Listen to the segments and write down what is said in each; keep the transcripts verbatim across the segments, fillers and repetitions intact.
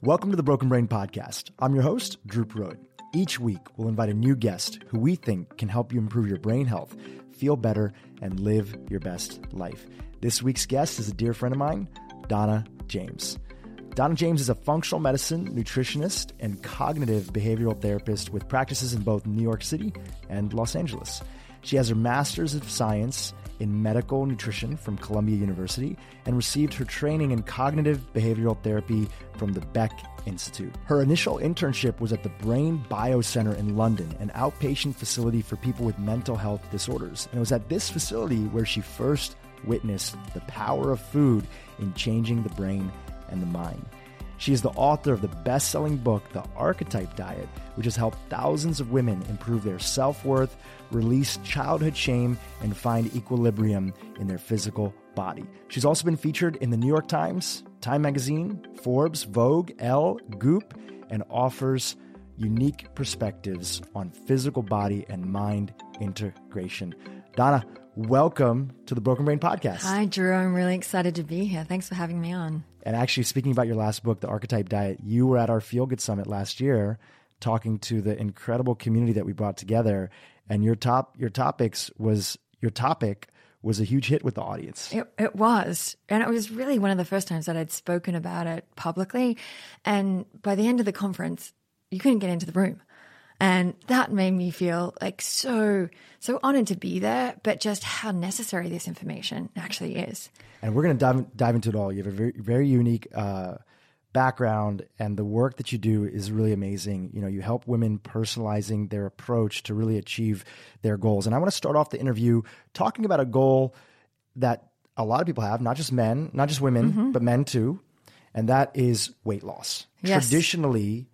Welcome to the Broken Brain Podcast. I'm your host, Drew Pruitt. Each week, we'll invite a new guest who we think can help you improve your brain health, feel better, and live your best life. This week's guest is a dear friend of mine, Donna James. Donna James is a functional medicine nutritionist and cognitive behavioral therapist with practices in both New York City and Los Angeles. She has her Master's of Science in Medical Nutrition from Columbia University and received her training in cognitive behavioral therapy from the Beck Institute. Her initial internship was at the Brain Biocenter in London, an outpatient facility for people with mental health disorders. And it was at this facility where she first witnessed the power of food in changing the brain and the mind. She is the author of the best-selling book, The Archetype Diet, which has helped thousands of women improve their self-worth, release childhood shame, and find equilibrium in their physical body. She's also been featured in the New York Times, Time Magazine, Forbes, Vogue, Elle, Goop, and offers unique perspectives on physical body and mind integration. Donna, welcome to the Broken Brain Podcast. Hi, Drew. I'm really excited to be here. Thanks for having me on. And actually, speaking about your last book, The Archetype Diet, you were at our Feel Good Summit last year talking to the incredible community that we brought together. And your top your topics was your topic was a huge hit with the audience. It, it was. And it was really one of the first times that I'd spoken about it publicly. And by the end of the conference, you couldn't get into the room. And that made me feel like so, so honored to be there, but just how necessary this information actually is. And we're going to dive, dive into it all. You have a very, very unique uh, background, and the work that you do is really amazing. You know, you help women personalizing their approach to really achieve their goals. And I want to start off the interview talking about a goal that a lot of people have, not just men, not just women, mm-hmm. but men too. And that is weight loss. Yes. Traditionally,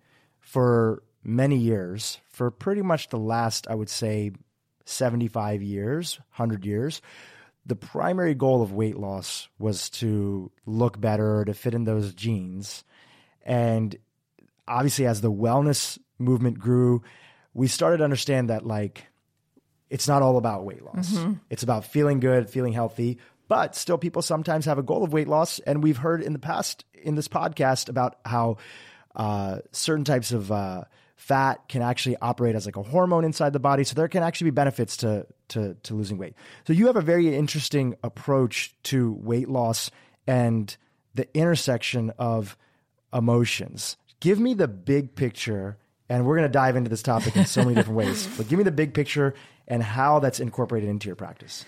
for many years, for pretty much the last, I would say, seventy-five years, one hundred years, the primary goal of weight loss was to look better, to fit in those jeans. And obviously, as the wellness movement grew, we started to understand that, like, it's not all about weight loss. Mm-hmm. It's about feeling good, feeling healthy, but still people sometimes have a goal of weight loss. And we've heard in the past in this podcast about how uh, certain types of uh, fat can actually operate as like a hormone inside the body. So there can actually be benefits to, to, to losing weight. So you have a very interesting approach to weight loss and the intersection of emotions. Give me the big picture, and we're going to dive into this topic in so many different ways, but give me the big picture and how that's incorporated into your practice.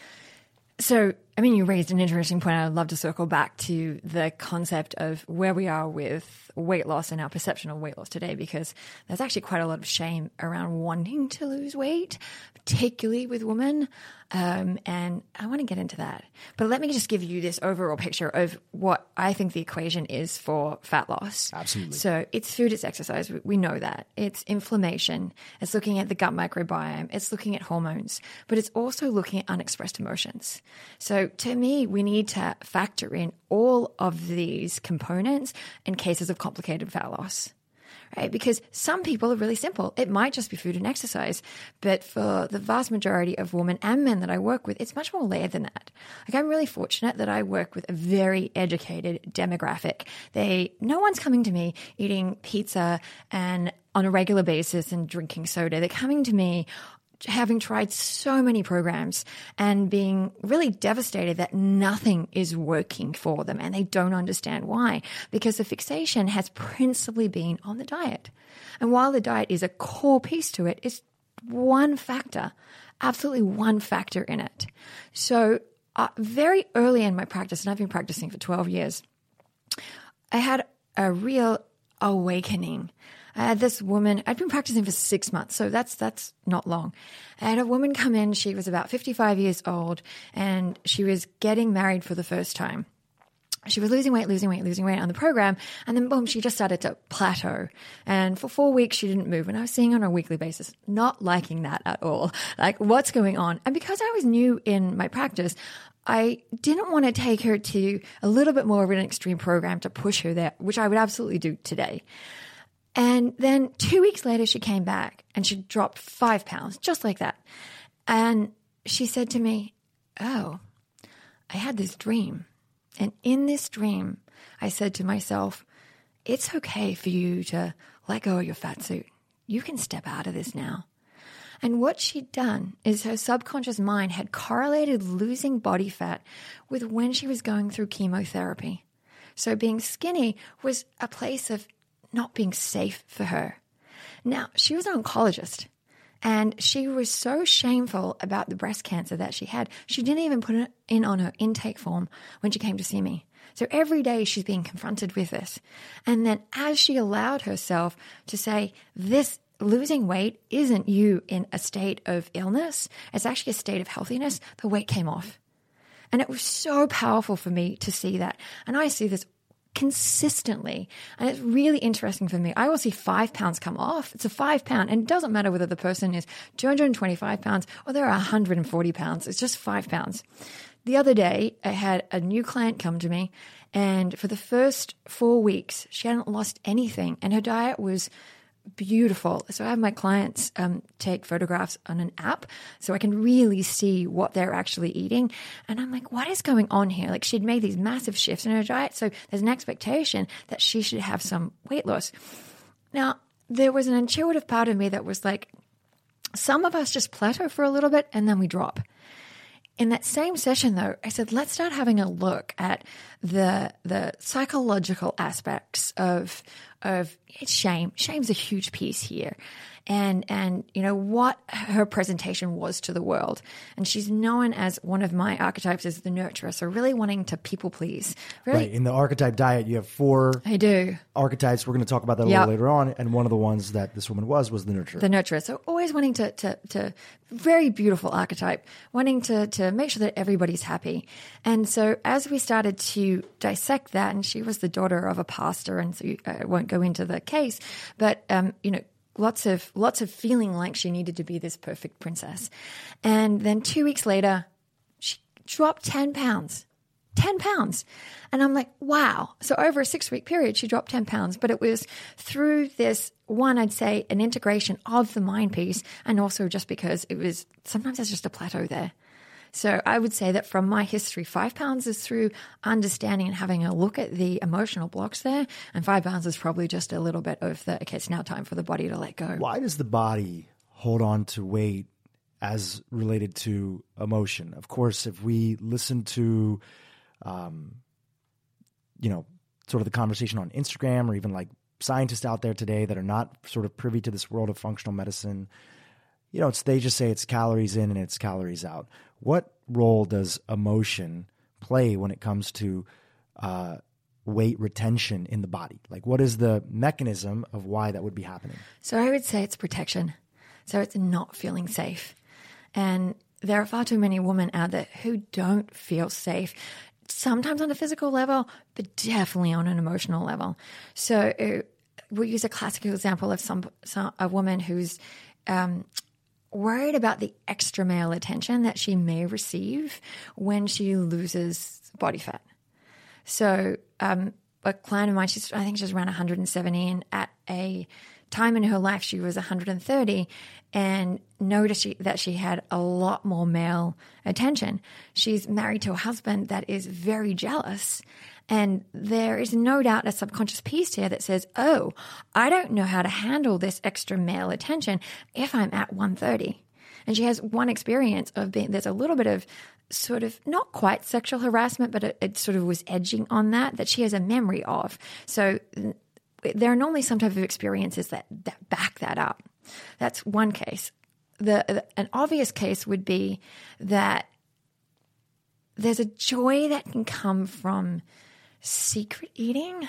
So, I mean, you raised an interesting point. I'd love to circle back to the concept of where we are with weight loss and our perception of weight loss today, because there's actually quite a lot of shame around wanting to lose weight, particularly with women. Um, and I want to get into that. But let me just give you this overall picture of what I think the equation is for fat loss. Absolutely. So it's food, it's exercise. We know that. It's inflammation. It's looking at the gut microbiome. It's looking at hormones. But it's also looking at unexpressed emotions. So to me, we need to factor in all of these components in cases of complicated fat loss. Right? Because some people are really simple. It might just be food and exercise. But for the vast majority of women and men that I work with, it's much more layered than that. Like, I'm really fortunate that I work with a very educated demographic. They, no one's coming to me eating pizza and on a regular basis and drinking soda. They're coming to me having tried so many programs and being really devastated that nothing is working for them, and they don't understand why, because the fixation has principally been on the diet. And while the diet is a core piece to it, it's one factor, absolutely one factor in it. So uh, very early in my practice, and I've been practicing for twelve years, I had a real awakening. I had this woman, I'd been practicing for six months, so that's that's not long. I had a woman come in, she was about fifty-five years old, and she was getting married for the first time. She was losing weight, losing weight, losing weight on the program, and then boom, she just started to plateau. And for four weeks, she didn't move, and I was seeing her on a weekly basis, not liking that at all. Like, what's going on? And because I was new in my practice, I didn't want to take her to a little bit more of an extreme program to push her there, which I would absolutely do today. And then two weeks later, she came back and she dropped five pounds, just like that. And she said to me, oh, I had this dream. And in this dream, I said to myself, it's okay for you to let go of your fat suit. You can step out of this now. And what she'd done is her subconscious mind had correlated losing body fat with when she was going through chemotherapy. So being skinny was a place of not being safe for her. Now, she was an oncologist, and she was so shameful about the breast cancer that she had, she didn't even put it in on her intake form when she came to see me. So every day she's being confronted with this. And then as she allowed herself to say, this losing weight isn't you in a state of illness, it's actually a state of healthiness, the weight came off. And it was so powerful for me to see that. And I see this consistently. And it's really interesting for me. I will see five pounds come off. It's a five pound. And it doesn't matter whether the person is two hundred twenty-five pounds or they're one hundred forty pounds. It's just five pounds. The other day, I had a new client come to me, and for the first four weeks, she hadn't lost anything, and her diet was beautiful. So I have my clients um, take photographs on an app so I can really see what they're actually eating. And I'm like, what is going on here? Like, she'd made these massive shifts in her diet, so there's an expectation that she should have some weight loss. Now, there was an intuitive part of me that was like, some of us just plateau for a little bit and then we drop. In that same session, though, I said, let's start having a look at the the psychological aspects of of shame. Shame's a huge piece here. And, and you know, what her presentation was to the world. And she's known as one of my archetypes as the nurturer, so really wanting to people please. Really, right. In the archetype diet, you have four I do. archetypes. We're going to talk about that a Yep. little later on. And one of the ones that this woman was, was the nurturer. The nurturer. So always wanting to, to, to very beautiful archetype, wanting to, to make sure that everybody's happy. And so as we started to dissect that, and she was the daughter of a pastor, and so I won't go into the case, but, um, you know, Lots of lots of feeling like she needed to be this perfect princess. And then two weeks later, she dropped ten pounds. ten pounds. And I'm like, wow. So over a six-week period, she dropped ten pounds. But it was through this, one, I'd say, an integration of the mind piece, and also just because it was, sometimes there's just a plateau there. So I would say that from my history, five pounds is through understanding and having a look at the emotional blocks there. And five pounds is probably just a little bit of the, okay, it's now time for the body to let go. Why does the body hold on to weight as related to emotion? Of course, if we listen to, um, you know, sort of the conversation on Instagram, or even like scientists out there today that are not sort of privy to this world of functional medicine, you know, it's, they just say it's calories in and it's calories out. What role does emotion play when it comes to uh, weight retention in the body? Like, what is the mechanism of why that would be happening? So I would say it's protection. So it's not feeling safe. And there are far too many women out there who don't feel safe, sometimes on a physical level, but definitely on an emotional level. So uh, we'll use a classical example of some, some a woman who's um, worried about the extra male attention that she may receive when she loses body fat. So um, a client of mine, she's, I think she's around one hundred seventy, and at a time in her life she was one hundred thirty, and noticed she, that she had a lot more male attention. She's married to a husband that is very jealous. And there is no doubt a subconscious piece here that says, oh, I don't know how to handle this extra male attention if I'm at one thirty. And she has one experience of being, there's a little bit of sort of not quite sexual harassment, but it, it sort of was edging on that, that she has a memory of. So there are normally some type of experiences that, that back that up. That's one case. The, the an obvious case would be that there's a joy that can come from secret eating,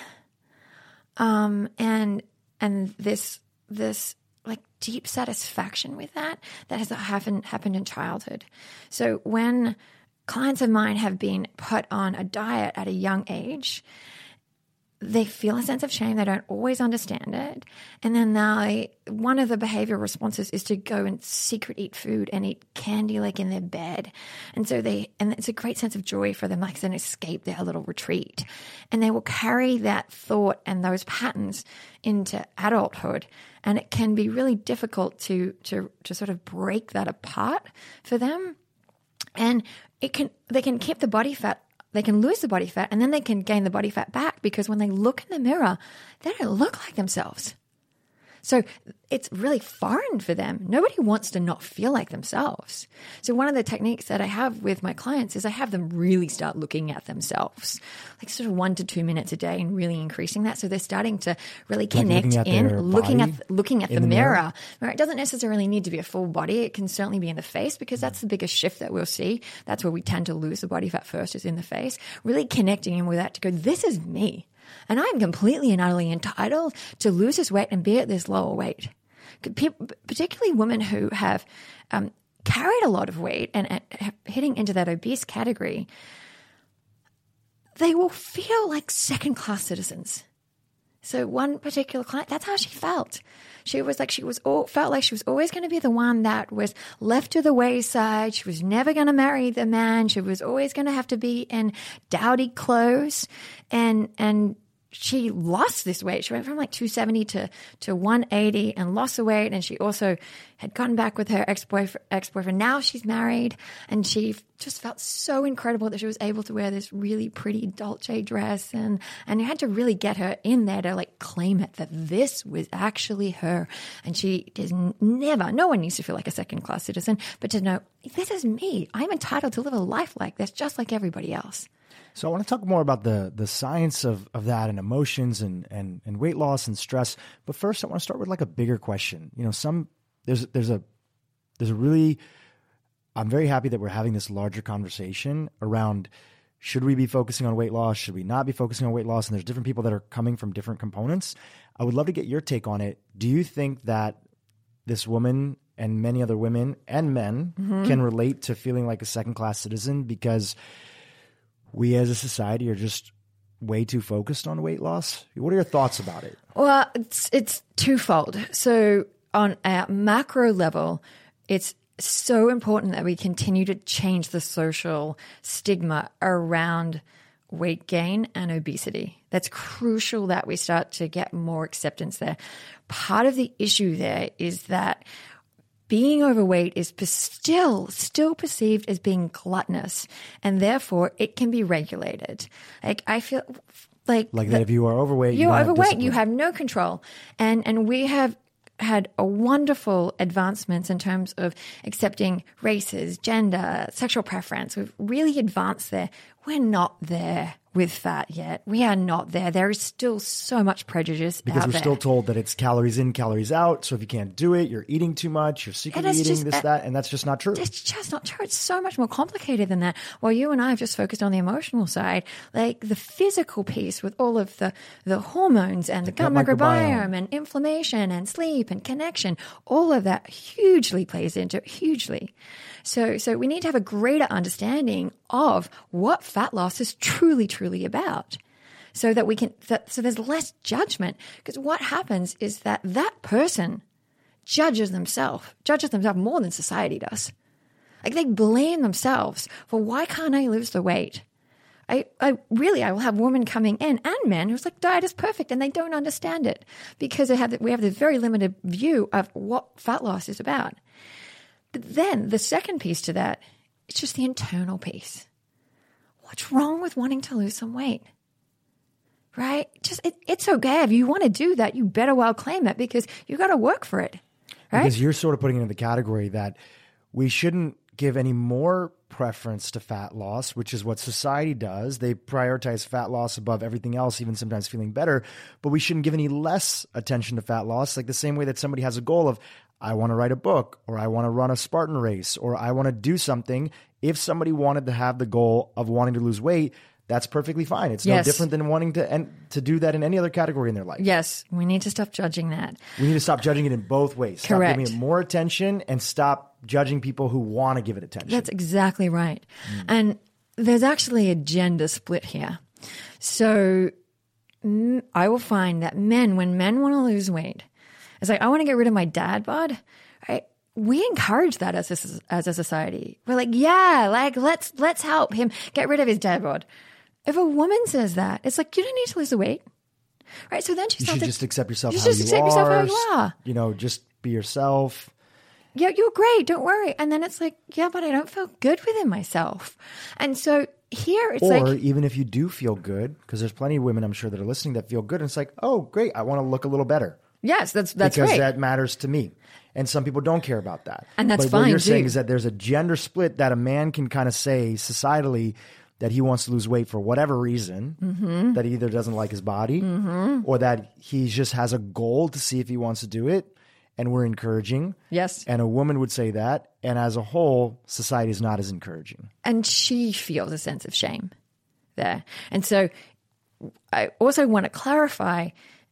um, and and this this like deep satisfaction with that that has happened happened in childhood. So when clients of mine have been put on a diet at a young age, they feel a sense of shame. They don't always understand it. And then they, one of the behavior responses is to go and secret eat food and eat candy like in their bed. And so they, and it's a great sense of joy for them, like it's an escape, their little retreat. And they will carry that thought and those patterns into adulthood. And it can be really difficult to, to, to sort of break that apart for them. And it can, they can keep the body fat they can lose the body fat and then they can gain the body fat back, because when they look in the mirror, they don't look like themselves. So it's really foreign for them. Nobody wants to not feel like themselves. So one of the techniques that I have with my clients is I have them really start looking at themselves, like sort of one to two minutes a day, and really increasing that. So they're starting to really connect like looking in, looking body at looking at the, the mirror. mirror. It doesn't necessarily need to be a full body. It can certainly be in the face, because that's the biggest shift that we'll see. That's where we tend to lose the body fat first, is in the face. Really connecting in with that to go, this is me. And I'm completely and utterly entitled to lose this weight and be at this lower weight. Particularly women who have um, carried a lot of weight and, and hitting into that obese category, they will feel like second-class citizens. So one particular client, that's how she felt. She was like, she was all, felt like she was always going to be the one that was left to the wayside. She was never going to marry the man. She was always going to have to be in dowdy clothes. And, and she lost this weight. She went from like two seventy to, to one eighty and lost the weight. And she also had gotten back with her ex-boyfriend, ex-boyfriend. Now she's married, and she just felt so incredible that she was able to wear this really pretty Dolce dress. And, and you had to really get her in there to like claim it, that this was actually her. And she is never, no one needs to feel like a second class citizen, but to know, this is me. I'm entitled to live a life like this, just like everybody else. So I want to talk more about the the science of, of that, and emotions and, and, and weight loss and stress. But first, I want to start with like a bigger question. You know, some there's there's a there's a really I'm very happy that we're having this larger conversation around, should we be focusing on weight loss? Should we not be focusing on weight loss? And there's different people that are coming from different components. I would love to get your take on it. Do you think that this woman and many other women and men mm-hmm. can relate to feeling like a second class citizen because we as a society are just way too focused on weight loss? What are your thoughts about it? Well, it's it's twofold. So on a macro level, it's so important that we continue to change the social stigma around weight gain and obesity. That's crucial that we start to get more acceptance there. Part of the issue there is that being overweight is still still perceived as being gluttonous, and therefore it can be regulated. Like I feel like like that if you are overweight, you're you overweight, you have no control, and and we have had a wonderful advancements in terms of accepting races, gender, sexual preference. We've really advanced there. We're not there with fat yet. We are not there. There is still so much prejudice because out we're there. still told that it's calories in, calories out. So if you can't do it, you're eating too much, you're secretly eating just, this, uh, that, and that's just not true. It's just not true. It's so much more complicated than that. While you and I have just focused on the emotional side, like the physical piece with all of the, the hormones and the, the gut, gut microbiome, microbiome and inflammation and sleep and connection, all of that hugely plays into it, hugely. So, so we need to have a greater understanding of what fat loss is truly, truly about, so that we can, that, so there's less judgment. Because what happens is that that person judges themselves, judges themselves more than society does. Like they blame themselves for, why can't I lose the weight? I, I really, I will have women coming in and men who's like, diet is perfect, and they don't understand it because they have, we have this very limited view of what fat loss is about. But then the second piece to that, it's just the internal piece. What's wrong with wanting to lose some weight? Right? Just it, it's okay. If you want to do that, you better well claim it, because you got to work for it. Right? Because you're sort of putting it in the category that we shouldn't give any more preference to fat loss, which is what society does. They prioritize fat loss above everything else, even sometimes feeling better. But we shouldn't give any less attention to fat loss, like the same way that somebody has a goal of, I want to write a book, or I want to run a Spartan race, or I want to do something. If somebody wanted to have the goal of wanting to lose weight, that's perfectly fine. It's yes. no different than wanting to and to do that in any other category in their life. Yes, we need to stop judging that. We need to stop judging it in both ways. Stop Correct. giving it more attention and stop judging people who want to give it attention. That's exactly right. Mm. And there's actually a gender split here. So mm, I will find that men, when men want to lose weight, it's like, I want to get rid of my dad bod. Right? We encourage that as a, as a society. We're like, yeah, like let's let's help him get rid of his dad bod. If a woman says that, it's like, you don't need to lose the weight, right? So then she you starts should to, just accept yourself you how just you accept are. yourself how you are. You know, just be yourself. Yeah, you're great. Don't worry. And then it's like, yeah, but I don't feel good within myself. And so here it's or like, even if you do feel good, because there's plenty of women I'm sure that are listening that feel good, and it's like, oh, great, I want to look a little better. yes, that's that's because right. that matters to me. And some people don't care about that. And that's but fine, what you're too. saying is that there's a gender split that a man can kind of say societally that he wants to lose weight for whatever reason, mm-hmm. that he either doesn't like his body mm-hmm. or that he just has a goal to see if he wants to do it. And we're encouraging. Yes. And a woman would say that. And as a whole, society is not as encouraging. And she feels a sense of shame there. And so I also want to clarify,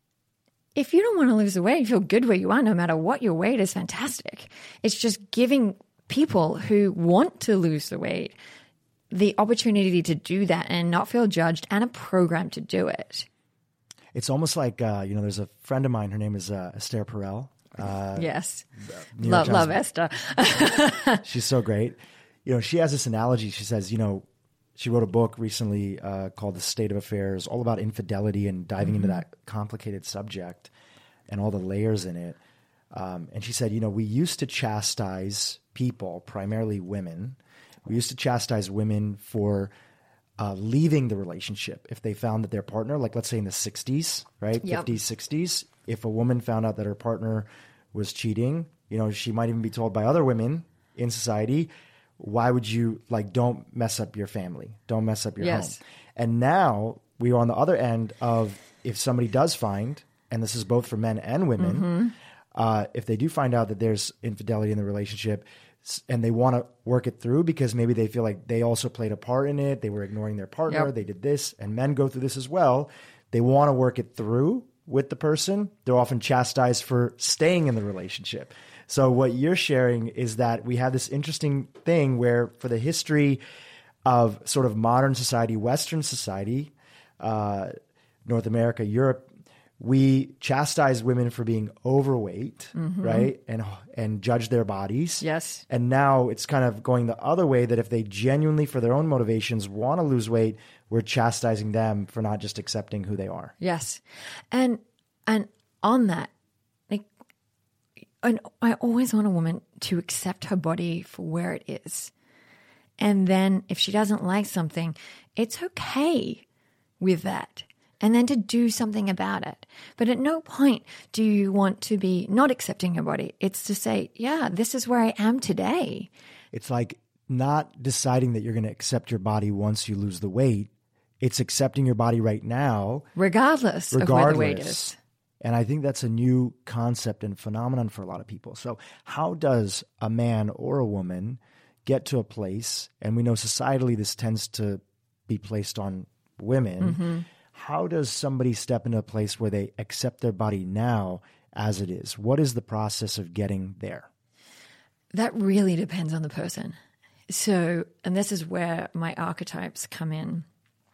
if you don't want to lose the weight, you feel good where you are, no matter what your weight is, fantastic. It's just giving people who want to lose the weight the opportunity to do that and not feel judged, and a program to do it. It's almost like, uh, you know, there's a friend of mine, her name is uh, Esther Perel. Uh, yes. New York Love, Times. love Esther. She's so great. You know, she has this analogy. She says, you know, she wrote a book recently uh, called The State of Affairs, all about infidelity and diving mm-hmm. into that complicated subject and all the layers in it. Um, and she said, you know, we used to chastise people, primarily women. We used to chastise women for uh, leaving the relationship if they found that their partner, like let's say in the sixties, right, Yep. fifties, sixties, if a woman found out that her partner was cheating, you know, she might even be told by other women in society, why would you, like, don't mess up your family, don't mess up your Yes. home. And now we are on the other end of, if somebody does find, and this is both for men and women, Mm-hmm. uh, if they do find out that there's infidelity in the relationship s- and they want to work it through because maybe they feel like they also played a part in it, they were ignoring their partner, Yep. they did this, and men go through this as well. They want to work it through with the person. They're often chastised for staying in the relationship. So what you're sharing is that we have this interesting thing where, for the history of sort of modern society, Western society, uh, North America, Europe, we chastise women for being overweight, mm-hmm. right? And and judge their bodies. Yes. And now it's kind of going the other way, that if they genuinely, for their own motivations, want to lose weight, we're chastising them for not just accepting who they are. Yes. And and on that, like, and I always want a woman to accept her body for where it is. And then if she doesn't like something, it's okay with that. And then to do something about it. But at no point do you want to be not accepting your body. It's to say, yeah, this is where I am today. It's like not deciding that you're going to accept your body once you lose the weight. It's accepting your body right now. Regardless, regardless. of where the weight is. And I think that's a new concept and phenomenon for a lot of people. So how does a man or a woman get to a place, and we know societally this tends to be placed on women, Mm-hmm. how does somebody step into a place where they accept their body now as it is? What is the process of getting there? That really depends on the person. So, and this is where my archetypes come in.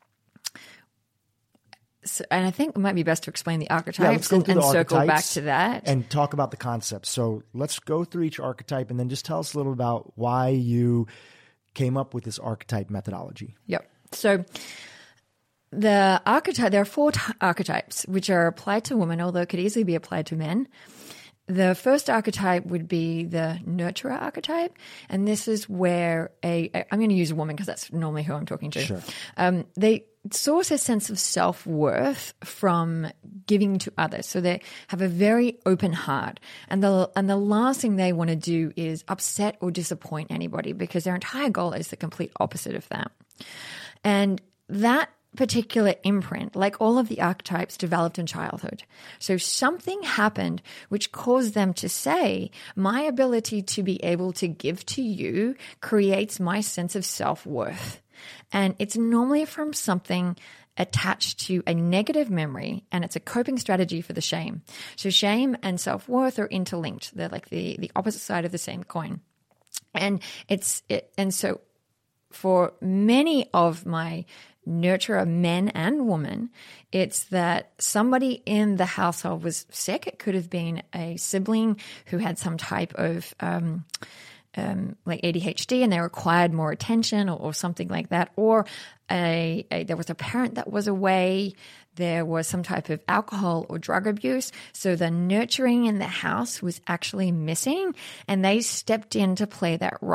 So, and I think it might be best to explain the Yeah, let's archetypes go and, through and the circle back archetypes to that. and talk about the concepts. So let's go through each archetype and then just tell us a little about why you came up with this archetype methodology. Yep. So the archetype, there are four t- archetypes which are applied to women, although it could easily be applied to men. The first archetype would be the nurturer archetype, and this is where a, a I'm going to use a woman because that's normally who I'm talking to. Sure. Um, they source a sense of self-worth from giving to others, so they have a very open heart, and the and the last thing they want to do is upset or disappoint anybody, because their entire goal is the complete opposite of that. And that particular imprint, like all of the archetypes, developed in childhood. So something happened which caused them to say, my ability to be able to give to you creates my sense of self-worth. And it's normally from something attached to a negative memory, and it's a coping strategy for the shame. So shame and self-worth are interlinked. They're like the, the opposite side of the same coin. And it's it, and so for many of my nurturer, men and women, it's that somebody in the household was sick. It could have been a sibling who had some type of um, um, like A D H D, and they required more attention, or, or something like that. Or a, a there was a parent that was away. There was some type of alcohol or drug abuse. So the nurturing in the house was actually missing, and they stepped in to play that role.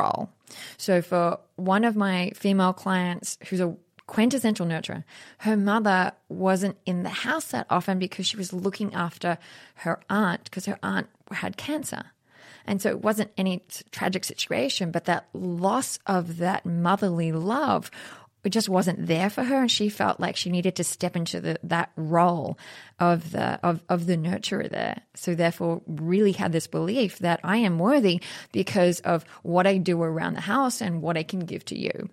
So for one of my female clients who's a quintessential nurturer, her mother wasn't in the house that often because she was looking after her aunt because her aunt had cancer. And so it wasn't any tragic situation, but that loss of that motherly love, it just wasn't there for her. And she felt like she needed to step into the, that role of the, of, of the nurturer there. So therefore really had this belief that I am worthy because of what I do around the house and what I can give to you.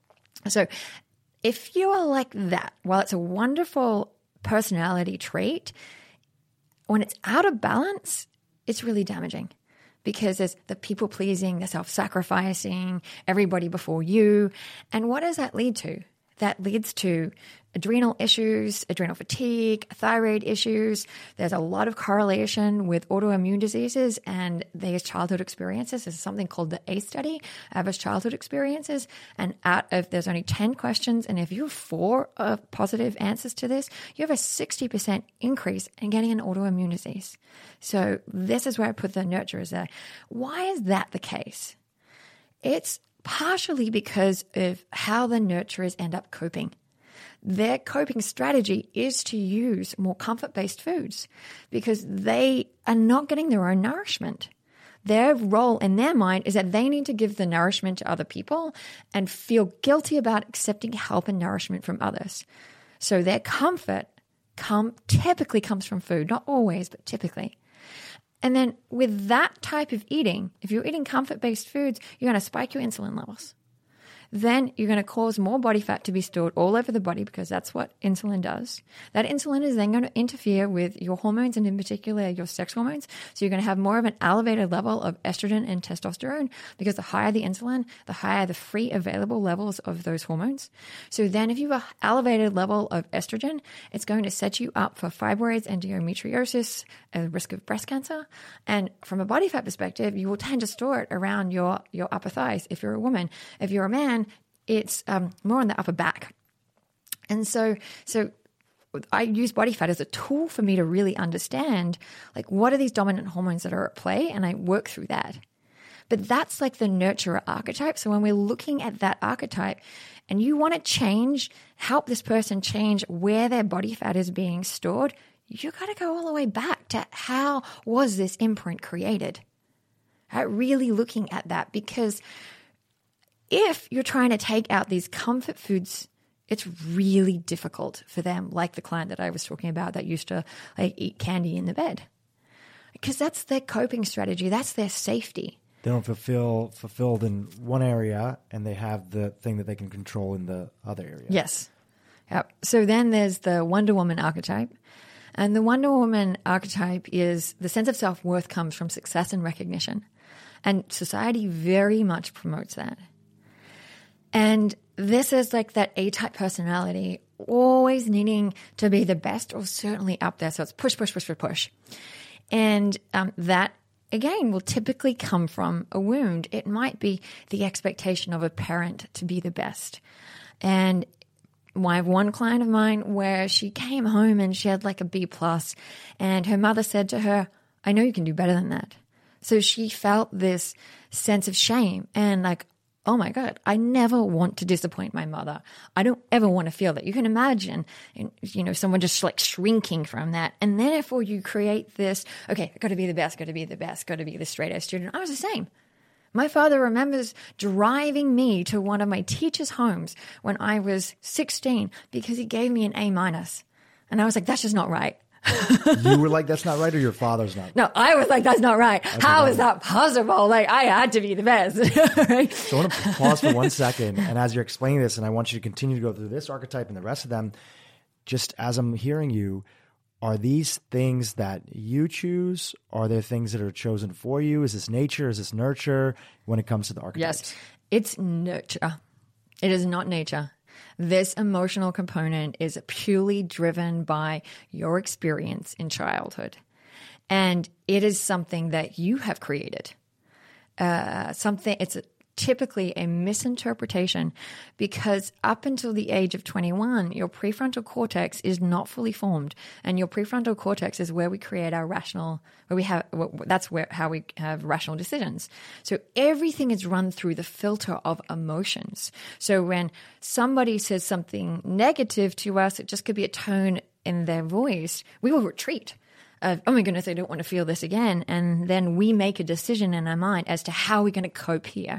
So if you are like that, while it's a wonderful personality trait, when it's out of balance, it's really damaging because there's the people-pleasing, the self-sacrificing, everybody before you. And what does that lead to? That leads to adrenal issues, adrenal fatigue, thyroid issues. There's a lot of correlation with autoimmune diseases and their childhood experiences. There's something called the A study, average childhood experiences. And out of, there's only ten questions. And if you have four uh, positive answers to this, you have a sixty percent increase in getting an autoimmune disease. So this is where I put the nurturers there. Why is that the case? It's partially because of how the nurturers end up coping. Their coping strategy is to use more comfort-based foods because they are not getting their own nourishment. Their role in their mind is that they need to give the nourishment to other people and feel guilty about accepting help and nourishment from others. So their comfort come, typically comes from food, not always, but typically. And then with that type of eating, if you're eating comfort-based foods, you're going to spike your insulin levels. Then you're going to cause more body fat to be stored all over the body because that's what insulin does. That insulin is then going to interfere with your hormones and in particular your sex hormones. So you're going to have more of an elevated level of estrogen and testosterone because the higher the insulin, the higher the free available levels of those hormones. So then if you have an elevated level of estrogen, it's going to set you up for fibroids, endometriosis, a risk of breast cancer. And from a body fat perspective, you will tend to store it around your, your upper thighs if you're a woman. If you're a man, it's um, more on the upper back. And so so I use body fat as a tool for me to really understand, like, what are these dominant hormones that are at play? And I work through that. But that's like the nurturer archetype. So when we're looking at that archetype and you want to change, help this person change where their body fat is being stored, you got to go all the way back to how was this imprint created? Right? Really looking at that, because if you're trying to take out these comfort foods, it's really difficult for them, like the client that I was talking about that used to like eat candy in the bed. Because that's their coping strategy. That's their safety. They don't feel fulfilled in one area and they have the thing that they can control in the other area. Yes. Yep. So then there's the Wonder Woman archetype. And the Wonder Woman archetype is the sense of self-worth comes from success and recognition. And society very much promotes that. And this is like that A-type personality, always needing to be the best or certainly up there. So it's push, push, push, push, push. And um, that, again, will typically come from a wound. It might be the expectation of a parent to be the best. And I have one client of mine where she came home and she had like a B plus, and her mother said to her, I know you can do better than that. So she felt this sense of shame and like, oh my God, I never want to disappoint my mother. I don't ever want to feel that. You can imagine, you know, someone just like shrinking from that. And therefore you create this, okay, I've got to be the best, got to be the best, got to be the straight A student. I was the same. My father remembers driving me to one of my teachers' homes when I was sixteen because he gave me an A minus. And I was like, that's just not right. You were like, that's not right, or your father's not? No, I was like, that's not right. That's How not is right. that possible? Like, I had to be the best. Right? So I want to pause for one second. And as you're explaining this, and I want you to continue to go through this archetype and the rest of them, just as I'm hearing you, are these things that you choose? Are there things that are chosen for you? Is this nature? Is this nurture when it comes to the archetypes? Yes, it's nurture. It is not nature. This emotional component is purely driven by your experience in childhood. And it is something that you have created. Uh, something, it's a, typically a misinterpretation because up until the age of twenty-one, your prefrontal cortex is not fully formed. And your prefrontal cortex is where we create our rational, where we have, that's where, how we have rational decisions. So everything is run through the filter of emotions. So when somebody says something negative to us, it just could be a tone in their voice, we will retreat. Of, oh my goodness, I don't want to feel this again. And then we make a decision in our mind as to how we're going to cope here.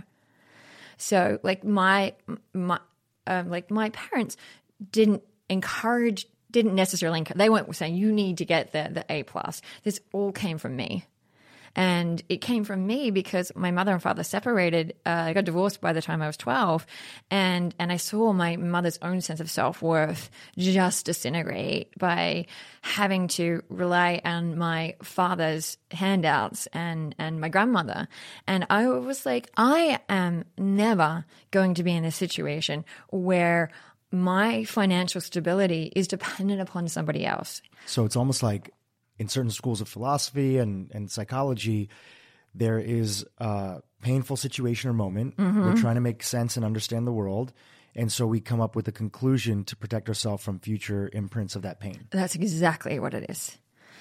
So like my, my um, like my parents didn't encourage, didn't necessarily encourage, they weren't saying you need to get the, the A plus. This all came from me. And it came from me because my mother and father separated. Uh, I got divorced by the time I was twelve. And, and I saw my mother's own sense of self-worth just disintegrate by having to rely on my father's handouts and, and my grandmother. And I was like, I am never going to be in a situation where my financial stability is dependent upon somebody else. So it's almost like, in certain schools of philosophy and, and psychology, there is a painful situation or moment. Mm-hmm. We're trying to make sense and understand the world. And so we come up with a conclusion to protect ourselves from future imprints of that pain. That's exactly what it is.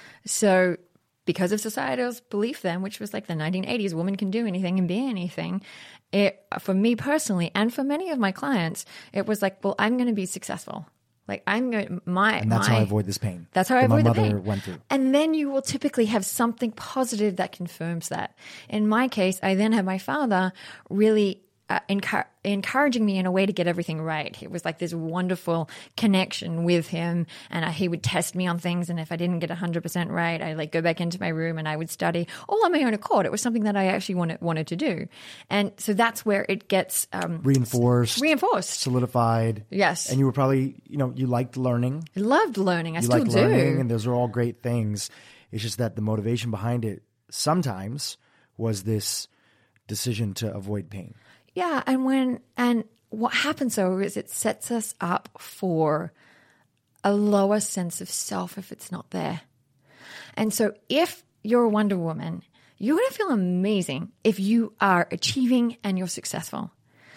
So because of societal's belief then, which was like the nineteen eighties, women can do anything and be anything, it, for me personally and for many of my clients, it was like, well, I'm going to be successful. Like I'm going, my, and that's my, how I avoid this pain. That's how I avoid the pain. My mother went through. And then you will typically have something positive that confirms that. In my case, I then have my father really uh, encu- encouraging me in a way to get everything right. It was like this wonderful connection with him, and I, he would test me on things. And if I didn't get one hundred percent right, I'd like go back into my room and I would study all on my own accord. It was something that I actually wanted wanted to do, and so that's where it gets um, reinforced, reinforced, solidified. Yes, and you were probably, you know, you liked learning. I loved learning. I you still liked do. Learning, and those are all great things. It's just that the motivation behind it sometimes was this decision to avoid pain. Yeah, and when and what happens though is it sets us up for a lower sense of self if it's not there. And so if you're a Wonder Woman, you're going to feel amazing if you are achieving and you're successful.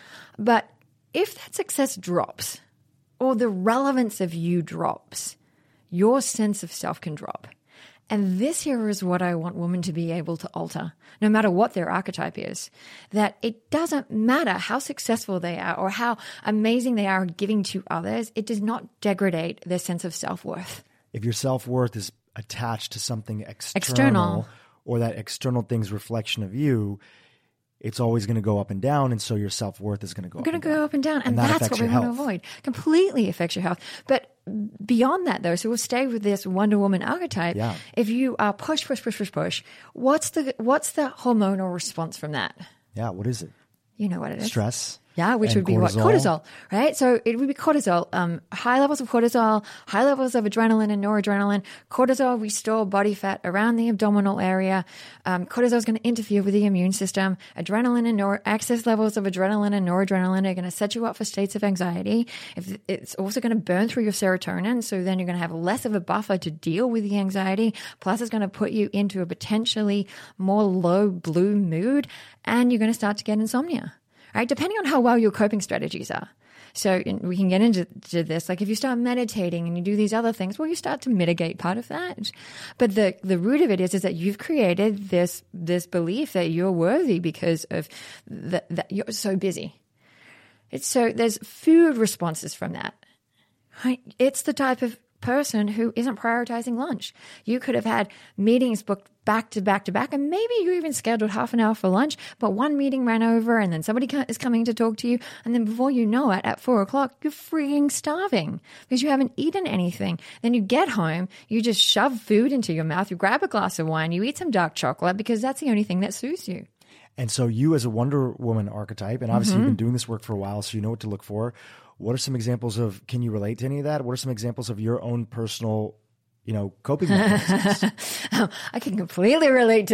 But if that success drops or the relevance of you drops, your sense of self can drop. And this here is what I want women to be able to alter, no matter what their archetype is, that it doesn't matter how successful they are or how amazing they are giving to others. It does not degrade their sense of self-worth. If your self-worth is attached to something external, external. or that external thing's reflection of you, it's always going to go up and down, and so your self-worth is going to go up going and to down. go up and down, and, and that that's what we your want to avoid. Completely affects your health. But beyond that, though, so we'll stay with this Wonder Woman archetype. Yeah. If you are push, push, push, push, push, what's the what's the hormonal response from that? Yeah, what is it? You know what it is. Stress. Yeah, which would be cortisol. what? Cortisol, right? So it would be cortisol. Um, high levels of cortisol, high levels of adrenaline and noradrenaline. Cortisol, we store body fat around the abdominal area. Um, cortisol is going to interfere with the immune system. Adrenaline and nor- excess levels of adrenaline and noradrenaline are going to set you up for states of anxiety. If it's also going to burn through your serotonin, so then you're going to have less of a buffer to deal with the anxiety. Plus, it's going to put you into a potentially more low blue mood, and you're going to start to get insomnia. Right, depending on how well your coping strategies are. So we can get into to this. Like if you start meditating and you do these other things, well, you start to mitigate part of that. But the, the root of it is, is that you've created this, this belief that you're worthy because of the, that you're so busy. It's so there's food responses from that. Right? It's the type of person who isn't prioritizing lunch. You could have had meetings booked back to back to back, and maybe you even scheduled half an hour for lunch, but one meeting ran over and then somebody is coming to talk to you, and then before you know it, at four o'clock, you're freaking starving because you haven't eaten anything. Then you get home, you just shove food into your mouth, you grab a glass of wine, you eat some dark chocolate because that's the only thing that soothes you. And so you as a Wonder Woman archetype, and obviously mm-hmm. you've been doing this work for a while, so you know what to look for. What are some examples of, can you relate to any of that? What are some examples of your own personal, you know, coping mechanisms? oh, I can completely relate to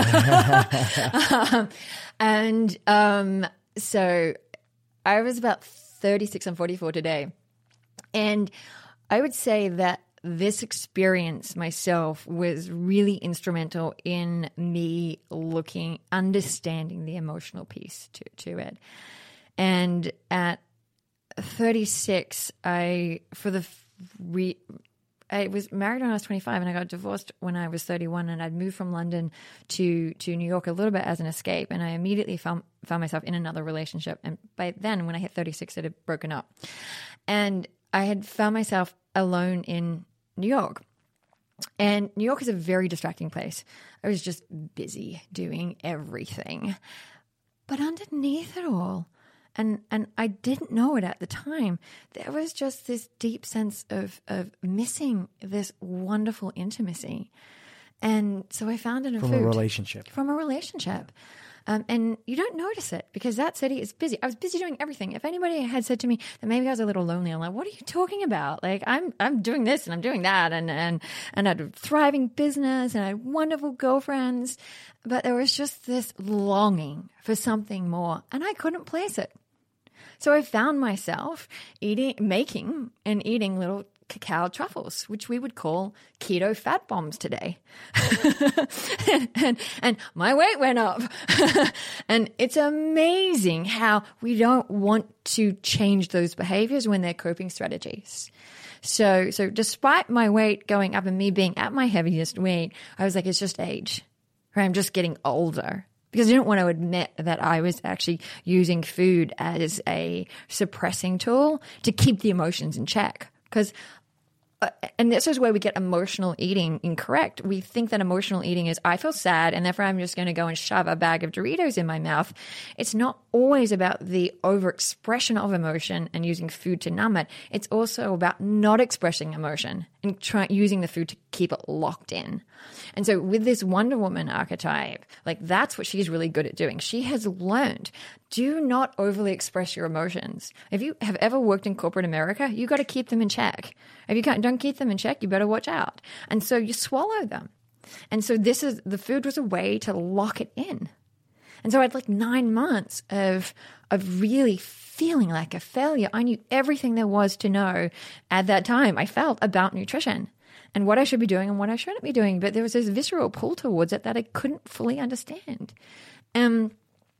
that. um, and um, so I was about thirty-six and forty-four today. And I would say that this experience myself was really instrumental in me looking, understanding the emotional piece to, to it. And at thirty-six, I, for the, re, I was married when I was twenty-five and I got divorced when I was thirty-one, and I'd moved from London to, to New York a little bit as an escape. And I immediately found, found myself in another relationship. And by then, when I hit thirty-six, it had broken up. And I had found myself alone in New York. And New York is a very distracting place. I was just busy doing everything. But underneath it all, and and I didn't know it at the time, there was just this deep sense of, of missing this wonderful intimacy. And so I found it in From food. a relationship. From a relationship. Um, and you don't notice it because that city is busy. I was busy doing everything. If anybody had said to me that maybe I was a little lonely, I'm like, what are you talking about? Like, I'm I'm doing this and I'm doing that. And, and, and I had a thriving business and I had wonderful girlfriends. But there was just this longing for something more. And I couldn't place it. So I found myself eating, making and eating little cacao truffles, which we would call keto fat bombs today. and, and, and my weight went up. And it's amazing how we don't want to change those behaviors when they're coping strategies. So, so despite my weight going up and me being at my heaviest weight, I was like, it's just age. Right? I'm just getting older. Because I didn't want to admit that I was actually using food as a suppressing tool to keep the emotions in check. Because Uh, and this is where we get emotional eating incorrect. We think that emotional eating is, I feel sad and therefore I'm just going to go and shove a bag of Doritos in my mouth. It's not always about the overexpression of emotion and using food to numb it. It's also about not expressing emotion and try, using the food to keep it locked in. And so with this Wonder Woman archetype, like that's what she's really good at doing. She has learned, do not overly express your emotions. If you have ever worked in corporate America, you got to keep them in check. If you can't, don't keep them in check, you better watch out. And so you swallow them. And so this is, the food was a way to lock it in. And so I had like nine months of, of really feeling like a failure. I knew everything there was to know at that time. I felt about nutrition and what I should be doing and what I shouldn't be doing. But there was this visceral pull towards it that I couldn't fully understand. Um,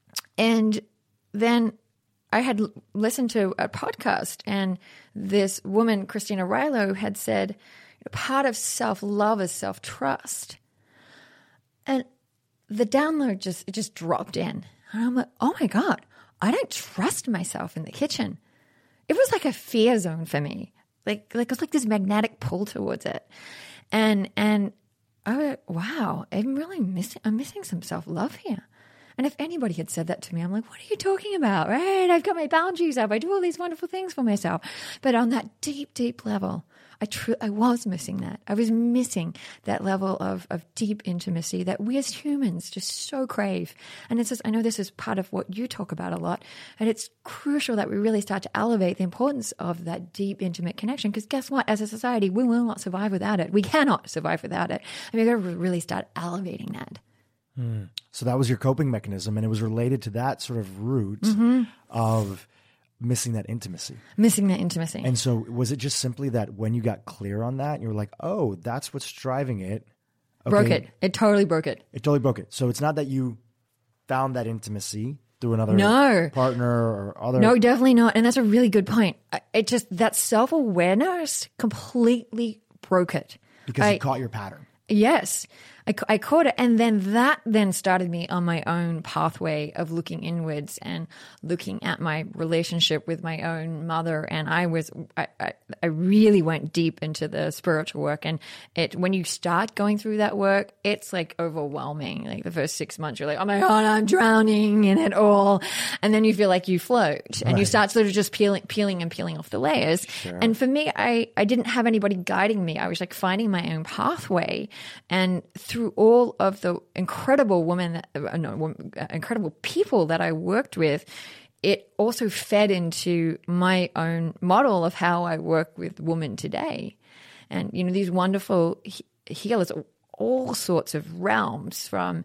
and then I had l- listened to a podcast, and this woman, Christina Rilo, had said, part of self-love is self-trust. And the download just, it just dropped in. And I'm like, oh my God, I don't trust myself in the kitchen. It was like a fear zone for me. Like, like it was like this magnetic pull towards it. And, and I was like, wow, I'm really missing, I'm missing some self-love here. And if anybody had said that to me, I'm like, what are you talking about? Right? I've got my boundaries up. I do all these wonderful things for myself. But on that deep, deep level, I tr- I was missing that. I was missing that level of, of deep intimacy that we as humans just so crave. And it's just, I know this is part of what you talk about a lot. And it's crucial that we really start to elevate the importance of that deep, intimate connection. Because guess what? As a society, we will not survive without it. We cannot survive without it. I mean, we've got to really start elevating that. Mm. So that was your coping mechanism, and it was related to that sort of root mm-hmm. of missing that intimacy. Missing that intimacy. And so was it just simply that when you got clear on that, you were like, oh, that's what's driving it. Okay. Broke it. It totally broke it. It totally broke it. So it's not that you found that intimacy through another no. partner or other. No, definitely not. And that's a really good point. It just, that self-awareness completely broke it. Because I, you caught your pattern. Yes. I, I caught it. And then that then started me on my own pathway of looking inwards and looking at my relationship with my own mother. And I was, I, I, I really went deep into the spiritual work. And it, when you start going through that work, it's like overwhelming. Like the first six months, you're like, oh my God, I'm drowning in it all. And then you feel like you float and right. you start sort of just peeling, peeling and peeling off the layers. Sure. And for me, I, I didn't have anybody guiding me. I was like finding my own pathway. And through Through all of the incredible women, uh, no, incredible people that I worked with, it also fed into my own model of how I work with women today. And, you know, these wonderful he- healers, all sorts of realms, from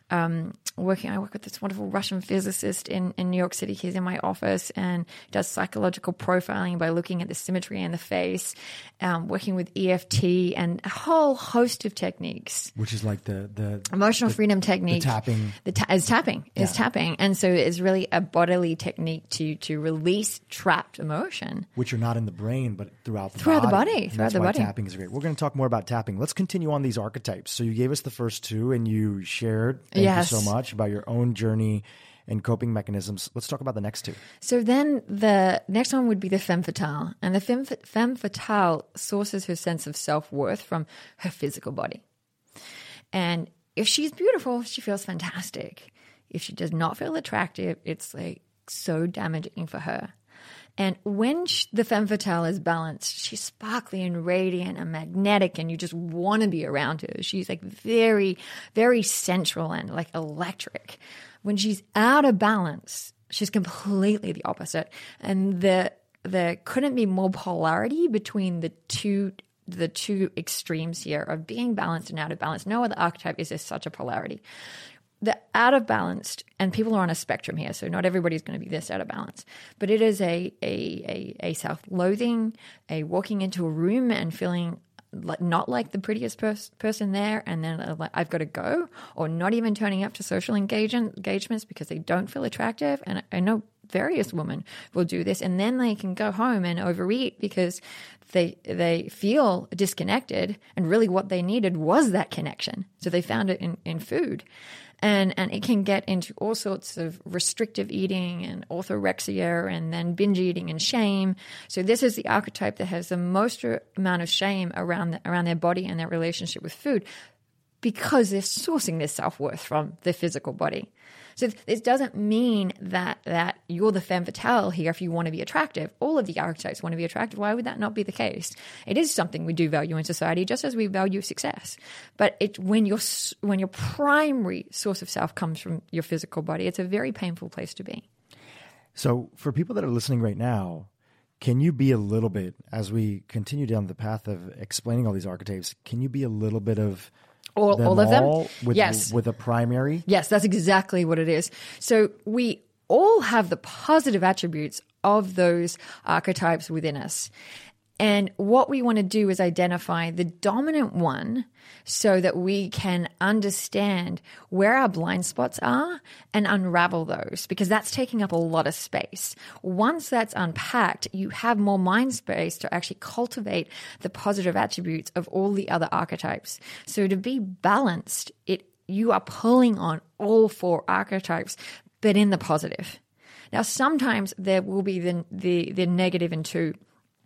um, working, I work with this wonderful Russian physicist in, in New York City. He's in my office and does psychological profiling by looking at the symmetry in the face, um, working with E F T and a whole host of techniques. Which is like the... the Emotional the, freedom technique. The tapping. The ta- is tapping. Yeah. Is tapping. And so it's really a bodily technique to to release trapped emotion. Which are not in the brain, but throughout the throughout body. the body. And Throughout that's the why body. tapping is great. We're going to talk more about tapping. Let's continue on these archetypes. So you gave us the first two and you shared, thank Yes. you so much, about your own journey and coping mechanisms. Let's talk about the next two. So then the next one would be the femme fatale. And the femme, femme fatale sources her sense of self-worth from her physical body. And if she's beautiful, she feels fantastic. If she does not feel attractive, it's like so damaging for her. And when she, the femme fatale is balanced, she's sparkly and radiant and magnetic, and you just want to be around her. She's like very, very sensual and like electric. When she's out of balance, she's completely the opposite. And the there couldn't be more polarity between the two the two extremes here of being balanced and out of balance. No other archetype is there such a polarity. The out of balanced, and people are on a spectrum here, so not everybody's going to be this out of balance, but it is a a a, a self-loathing, a walking into a room and feeling like, not like the prettiest pers- person there, and then uh, like I've got to go, or not even turning up to social engagement, engagements because they don't feel attractive. And I, I know various women will do this, and then they can go home and overeat because they they feel disconnected, and really what they needed was that connection. So they found it in, in food. And and it can get into all sorts of restrictive eating and orthorexia and then binge eating and shame. So this is the archetype that has the most amount of shame around the, around their body and their relationship with food because they're sourcing their self-worth from the physical body. So this doesn't mean that that you're the femme fatale here if you want to be attractive. All of the archetypes want to be attractive. Why would that not be the case? It is something we do value in society, just as we value success. But it, when your when your primary source of self comes from your physical body, it's a very painful place to be. So for people that are listening right now, can you be a little bit, as we continue down the path of explaining all these archetypes, can you be a little bit of All, them all of them? all with, Yes. with a primary? Yes, that's exactly what it is. So we all have the positive attributes of those archetypes within us. And what we want to do is identify the dominant one so that we can understand where our blind spots are and unravel those, because that's taking up a lot of space. Once that's unpacked, you have more mind space to actually cultivate the positive attributes of all the other archetypes. So to be balanced, it you are pulling on all four archetypes, but in the positive. Now, sometimes there will be the the, the negative in two.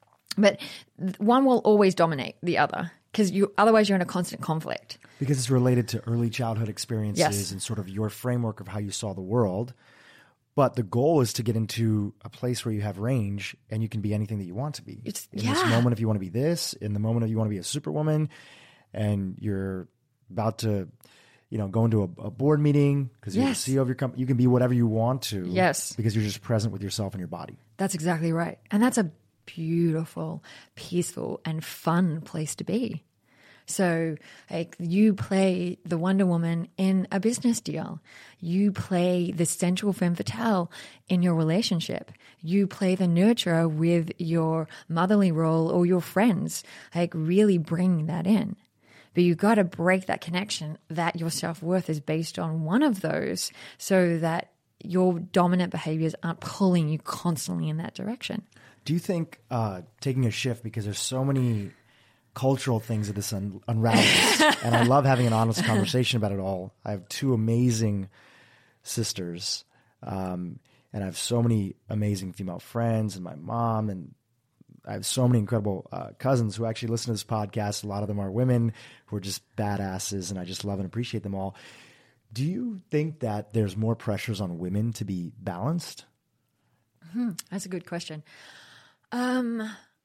But one will always dominate the other because you otherwise you're in a constant conflict. Because it's related to early childhood experiences Yes. and sort of your framework of how you saw the world. But the goal is to get into a place where you have range and you can be anything that you want to be. It's- in this yeah. moment, if you want to be this, in the moment if you want to be a superwoman, and you're about to, you know, go into a, a board meeting because you're Yes. the C E O of your company, you can be whatever you want to. Yes. Because you're just present with yourself and your body. That's exactly right. And that's a beautiful, peaceful, and fun place to be. So, like, you play the Wonder Woman in a business deal. You play the sensual femme fatale in your relationship. You play the nurturer with your motherly role or your friends. Like, really bring that in. But you got to break that connection that your self-worth is based on one of those so that your dominant behaviors aren't pulling you constantly in that direction. Do you think uh, taking a shift, because there's so many cultural things that this un- unravels, and I love having an honest conversation about it all. I have two amazing sisters, um, and I have so many amazing female friends, and my mom, and I have so many incredible uh, cousins who actually listen to this podcast. A lot of them are women who are just badasses, and I just love and appreciate them all. Do you think that there's more pressures on women to be balanced? Hmm, that's a good question. Um,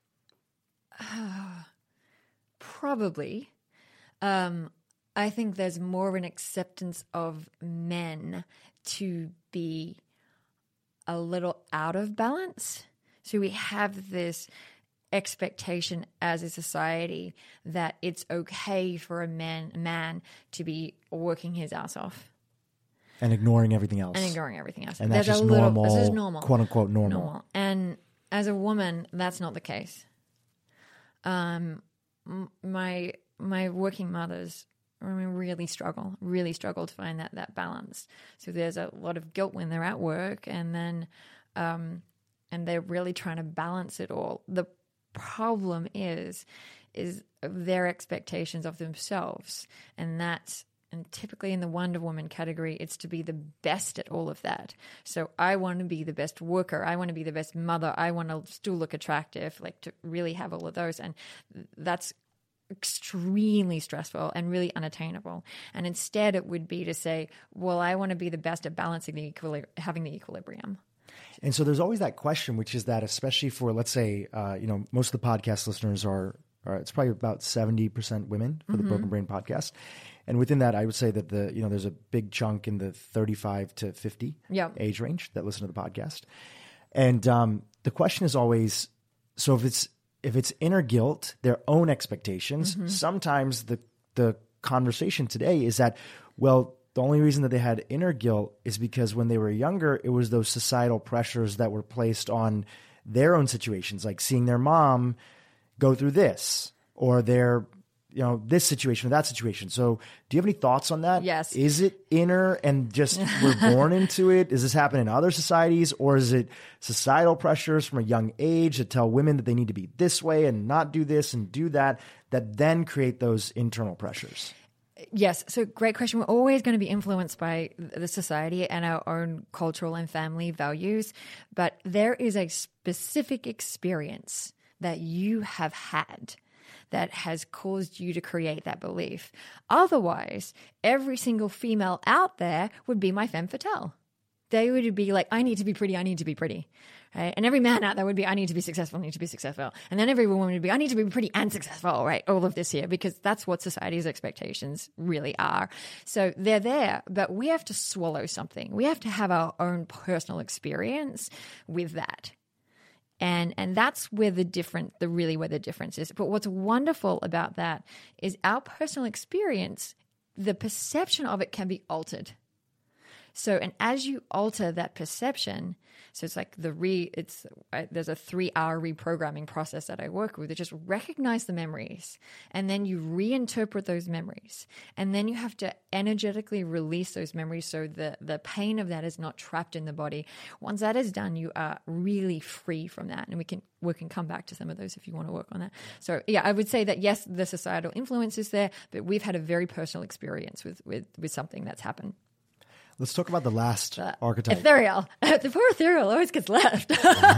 uh, probably. Um, I think there's more of an acceptance of men to be a little out of balance. So we have this expectation as a society that it's okay for a man, a man to be working his ass off. And ignoring everything else. And ignoring everything else. And that's There's just a little, normal, this is normal. quote unquote normal. normal. And as a woman, that's not the case. Um, m- my my working mothers I mean, really struggle, really struggle to find that that balance. So there's a lot of guilt when they're at work, and then um, and they're really trying to balance it all. The problem is is their expectations of themselves, and that's and typically in the Wonder Woman category, it's to be the best at all of that. So I want to be the best worker. I want to be the best mother. I want to still look attractive, like to really have all of those. And that's extremely stressful and really unattainable. And instead it would be to say, well, I want to be the best at balancing the equilibrium, having the equilibrium. And so there's always that question, which is that especially for, let's say, uh, you know, most of the podcast listeners are, are it's probably about seventy percent women for the mm-hmm. Broken Brain podcast. And within that, I would say that the, you know, there's a big chunk in the thirty-five to fifty yep. age range that listen to the podcast. And um, the question is always, so if it's, if it's inner guilt, their own expectations, mm-hmm. sometimes the, the conversation today is that, well, the only reason that they had inner guilt is because when they were younger, it was those societal pressures that were placed on their own situations, like seeing their mom go through this, or their, you know, this situation or that situation. So do you have any thoughts on that? Yes. Is it inner and just we're born into it? Does this happen in other societies, or is it societal pressures from a young age that tell women that they need to be this way and not do this and do that, that then create those internal pressures? Yes. So great question. We're always going to be influenced by the society and our own cultural and family values, but there is a specific experience that you have had that has caused you to create that belief. Otherwise, every single female out there would be my femme fatale. They would be like, I need to be pretty, I need to be pretty. Right? And every man out there would be, I need to be successful, I need to be successful. And then every woman would be, I need to be pretty and successful, right? All of this here, because that's what society's expectations really are. So they're there, but we have to swallow something. We have to have our own personal experience with that. And and that's where the different, the really where the difference is. But what's wonderful about that is our personal experience, the perception of it can be altered. So, and as you alter that perception, so it's like the re, it's, uh, there's a three R reprogramming process that I work with. It just recognize the memories, and then you reinterpret those memories. And then you have to energetically release those memories so the, the pain of that is not trapped in the body. Once that is done, you are really free from that. And we can, we can come back to some of those if you want to work on that. So yeah, I would say that yes, the societal influence is there, but we've had a very personal experience with, with, with something that's happened. Let's talk about the last uh, archetype. Ethereal. The poor ethereal always gets left.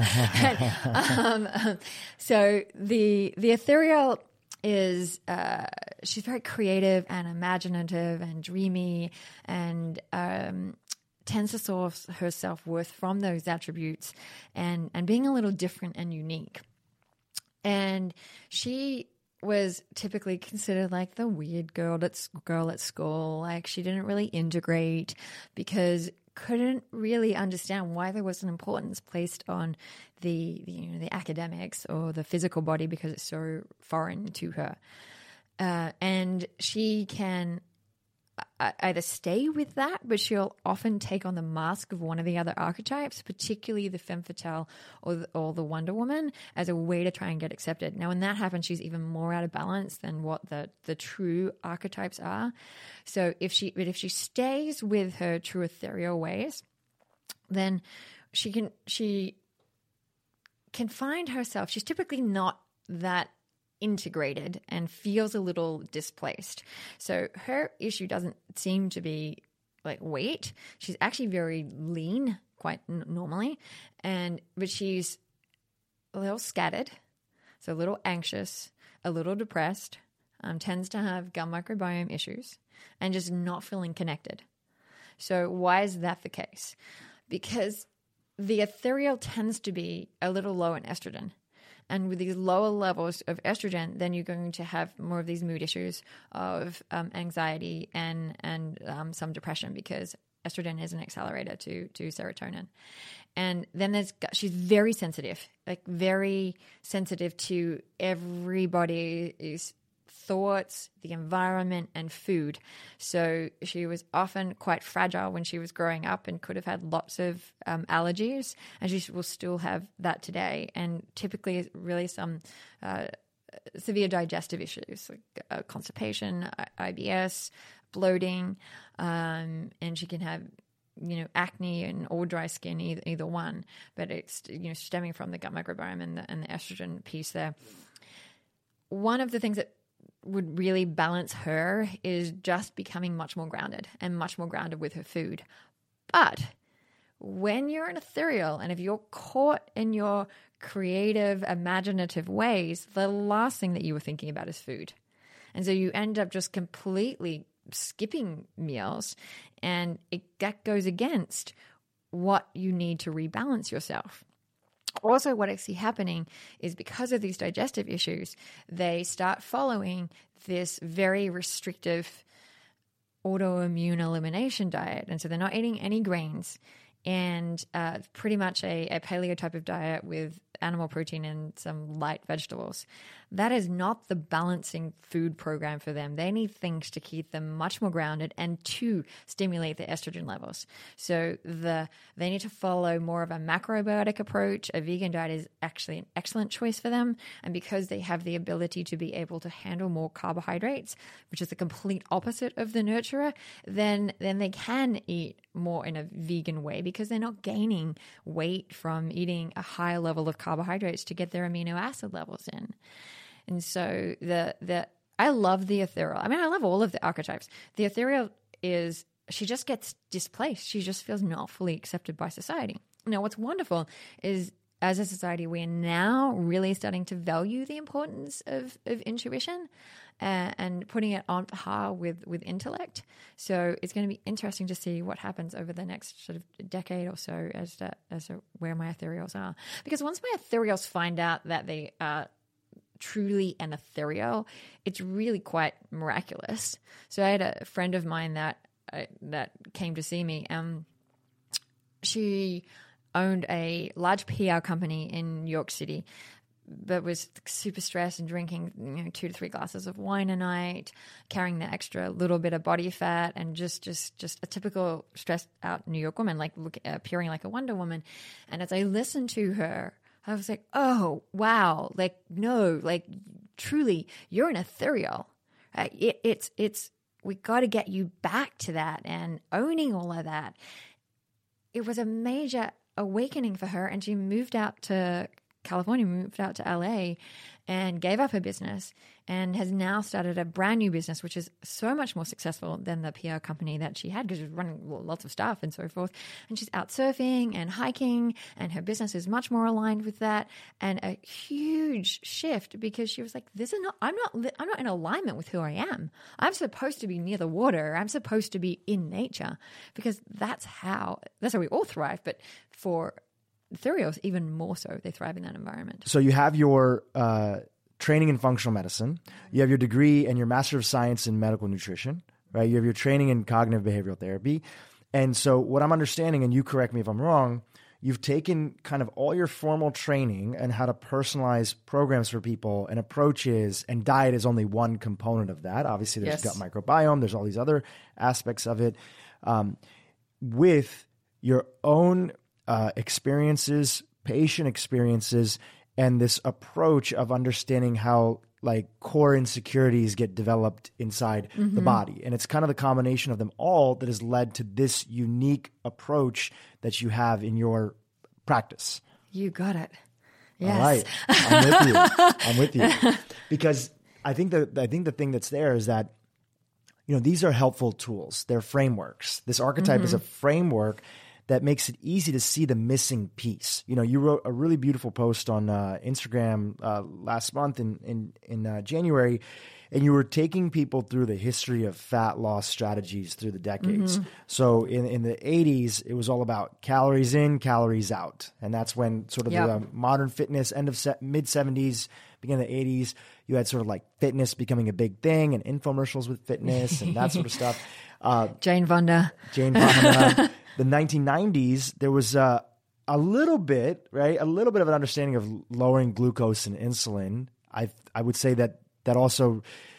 and, um, so the the ethereal is, uh, she's very creative and imaginative and dreamy, and um, tends to source her self-worth from those attributes and, and being a little different and unique. And she was typically considered like the weird girl at girl at school. Like she didn't really integrate because couldn't really understand why there was an importance placed on the, the you know the academics or the physical body because it's so foreign to her. Uh, and she can either stay with that, but she'll often take on the mask of one of the other archetypes, particularly the femme fatale or the, or the Wonder Woman, as a way to try and get accepted. Now, when that happens, she's even more out of balance than what the, the true archetypes are. So if she, but if she stays with her true ethereal ways, then she can, she can find herself, she's typically not that integrated and feels a little displaced. So her issue doesn't seem to be like weight. She's actually very lean quite n- normally, and but she's a little scattered, so a little anxious, a little depressed, um, tends to have gut microbiome issues, and just not feeling connected. So why is that the case? Because the ethereal tends to be a little low in estrogen. And with these lower levels of estrogen, then you're going to have more of these mood issues of um, anxiety and and um, some depression, because estrogen is an accelerator to to serotonin. And then there's she's very sensitive, like very sensitive to everybody's thoughts, the environment, and food. So she was often quite fragile when she was growing up and could have had lots of um, allergies, and she will still have that today. And typically really some uh, severe digestive issues like uh, constipation, I B S, bloating, um, and she can have you know, acne and or dry skin, either, either one, but it's, you know, stemming from the gut microbiome and the, and the estrogen piece there. One of the things that would really balance her is just becoming much more grounded and much more grounded with her food. But when you're an ethereal and if you're caught in your creative, imaginative ways, the last thing that you were thinking about is food. And so you end up just completely skipping meals, and it, that goes against what you need to rebalance yourself. Also, what I see happening is because of these digestive issues, they start following this very restrictive autoimmune elimination diet. And so they're not eating any grains and uh, pretty much a, a paleo type of diet with animal protein and some light vegetables. That is not the balancing food program for them. They need things to keep them much more grounded and to stimulate their estrogen levels. So the they need to follow more of a macrobiotic approach. A vegan diet is actually an excellent choice for them. And because they have the ability to be able to handle more carbohydrates, which is the complete opposite of the nurturer, then, then they can eat more in a vegan way because they're not gaining weight from eating a higher level of carbohydrates to get their amino acid levels in. And so the the I love the ethereal. I mean, I love all of the archetypes. The ethereal is, she just gets displaced. She just feels not fully accepted by society. Now, what's wonderful is as a society, we are now really starting to value the importance of, of intuition uh, and putting it on par with, with intellect. So it's going to be interesting to see what happens over the next sort of decade or so as to, as to where my ethereals are. Because once my ethereals find out that they are truly an ethereal, it's really quite miraculous. So I had a friend of mine that uh, that came to see me. Um, she owned a large P R company in New York City, but was super stressed and drinking, you know, two to three glasses of wine a night, carrying the extra little bit of body fat, and just just just a typical stressed out New York woman, like look, appearing like a Wonder Woman. And as I listened to her, I was like, oh, wow. Like, no, like truly, you're an ethereal. Uh, it, it's, it's, we got to get you back to that and owning all of that. It was a major awakening for her. And she moved out to California, moved out to L A and gave up her business and has now started a brand new business, which is so much more successful than the P R company that she had because she was running lots of stuff and so forth. And she's out surfing and hiking, and her business is much more aligned with that. And a huge shift because she was like, "This is not. I'm not. I'm not in alignment with who I am. I'm supposed to be near the water. I'm supposed to be in nature because that's how. That's how we all thrive. But for ethereals, even more so, they thrive in that environment." So you have your uh, training in functional medicine. You have your degree and your Master of Science in medical nutrition, right? You have your training in cognitive behavioral therapy. And so what I'm understanding, and you correct me if I'm wrong, you've taken kind of all your formal training and how to personalize programs for people and approaches, and diet is only one component of that. Obviously, there's Yes. gut microbiome. There's all these other aspects of it. Um, with your own uh, experiences, patient experiences, and this approach of understanding how like core insecurities get developed inside Mm-hmm. the body. And it's kind of the combination of them all that has led to this unique approach that you have in your practice. You got it. Yes. All right. I'm with you. I'm with you. Because I think that I think the thing that's there is that, you know, these are helpful tools. They're frameworks. This archetype Mm-hmm. is a framework that makes it easy to see the missing piece. You know, you wrote a really beautiful post on uh, Instagram uh, last month in in, in uh, January, and you were taking people through the history of fat loss strategies through the decades. Mm-hmm. So in, in the eighties, it was all about calories in, calories out. And that's when sort of Yep. the uh, modern fitness, end of se- mid-seventies, beginning of the eighties, you had sort of like fitness becoming a big thing and infomercials with fitness and that sort of stuff. Uh, Jane Fonda. Jane Fonda. The nineteen nineties, there was uh, a little bit, right? A little bit of an understanding of lowering glucose and insulin. I I would say that that also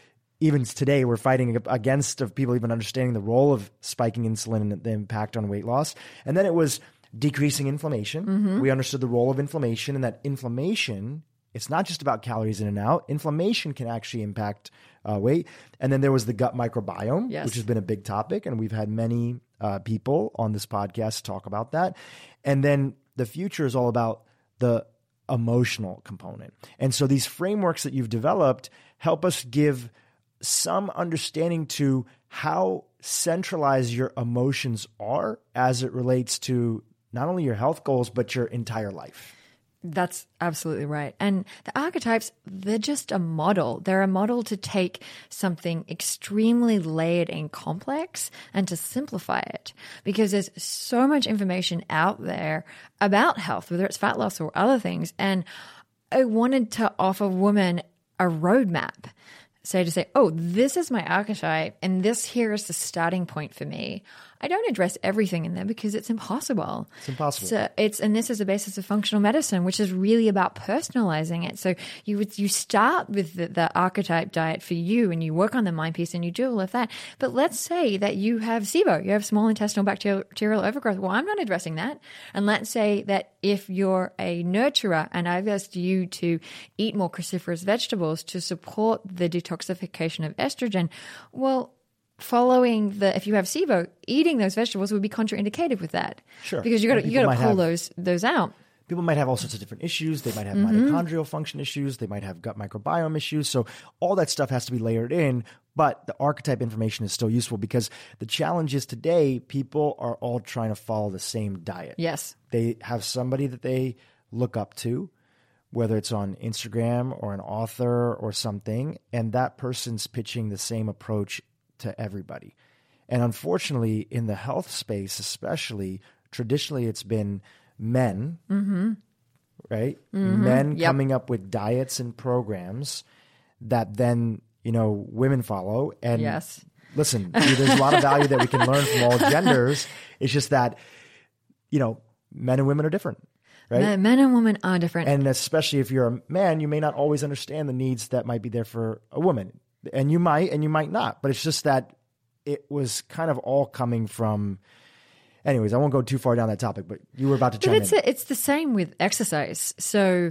even today we're fighting against of people even understanding the role of spiking insulin and the impact on weight loss. And then it was decreasing inflammation. Mm-hmm. We understood the role of inflammation, and that inflammation, it's not just about calories in and out. Inflammation can actually impact uh, weight. And then there was the gut microbiome, yes. which has been a big topic. And we've had many uh, people on this podcast talk about that. And then the future is all about the emotional component. And so these frameworks that you've developed help us give some understanding to how centralized your emotions are as it relates to not only your health goals, but your entire life. That's absolutely right. And the archetypes, they're just a model. They're a model to take something extremely layered and complex and to simplify it, because there's so much information out there about health, whether it's fat loss or other things. And I wanted to offer women a roadmap. So to say, oh, this is my archetype and this here is the starting point for me. I don't address everything in there because it's impossible. It's impossible. So it's, and this is the basis of functional medicine, which is really about personalizing it. So you would, you start with the, the archetype diet for you and you work on the mind piece and you do all of that. But let's say that you have SIBO, you have small intestinal bacterial overgrowth. Well, I'm not addressing that. And let's say that if you're a nurturer and I've asked you to eat more cruciferous vegetables to support the detoxification of estrogen, well, following the, if you have SIBO, eating those vegetables would be contraindicated with that. Sure. Because you got to, you got to pull have, those, those out. People might have all sorts of different issues. They might have Mm-hmm. mitochondrial function issues. They might have gut microbiome issues. So all that stuff has to be layered in, but the archetype information is still useful because the challenge is today, people are all trying to follow the same diet. Yes. They have somebody that they look up to, whether it's on Instagram or an author or something, and that person's pitching the same approach to everybody. And unfortunately, in the health space, especially, traditionally it's been men, Mm-hmm. right? Mm-hmm. Men Yep. coming up with diets and programs that then, you know, women follow. And Yes. listen, there's a lot of value that we can learn from all genders. It's just that, you know, men and women are different. Right? Men, men and women are different. And especially if you're a man, you may not always understand the needs that might be there for a woman. And you might, and you might not. But it's just that it was kind of all coming from... Anyways, I won't go too far down that topic, but you were about to chime but it's in. A, it's the same with exercise. So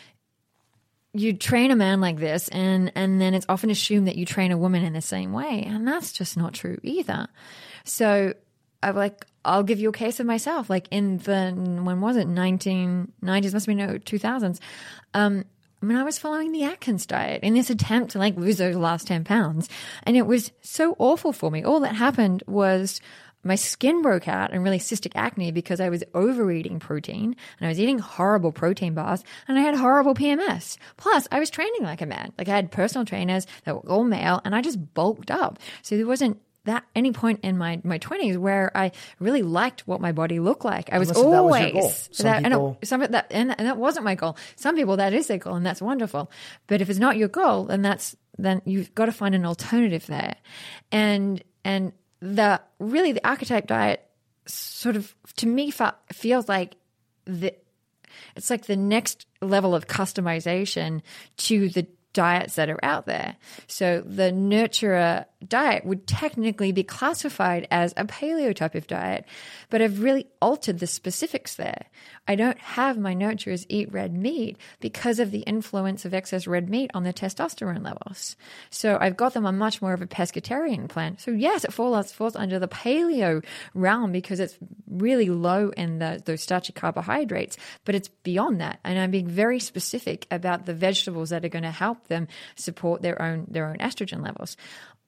you train a man like this, and, and then it's often assumed that you train a woman in the same way. And that's just not true either. So I'm like... I'll give you a case of myself. Like in the, when was it? nineteen nineties, must be no, two thousands. Um, I mean, I was following the Atkins diet in this attempt to like lose those last ten pounds. And it was so awful for me. All that happened was my skin broke out and really cystic acne because I was overeating protein and I was eating horrible protein bars and I had horrible P M S. Plus, I was training like a man. Like I had personal trainers that were all male and I just bulked up. So there wasn't that any point in my, my twenties where I really liked what my body looked like. I was Listen, always that was your goal. Some that, people... and, it, some, that, and, and that wasn't my goal. Some people, that is their goal and that's wonderful. But if it's not your goal, then that's, then you've got to find an alternative there. And, and the, really the archetype diet sort of, to me, feels like the, it's like the next level of customization to the diets that are out there. So the nurturer diet would technically be classified as a paleo type of diet, but I've really altered the specifics there. I don't have my nurturers eat red meat because of the influence of excess red meat on their testosterone levels. So I've got them on much more of a pescatarian plan. So yes, it falls, falls under the paleo realm because it's really low in the, those starchy carbohydrates, but it's beyond that. And I'm being very specific about the vegetables that are going to help them support their own, their own estrogen levels.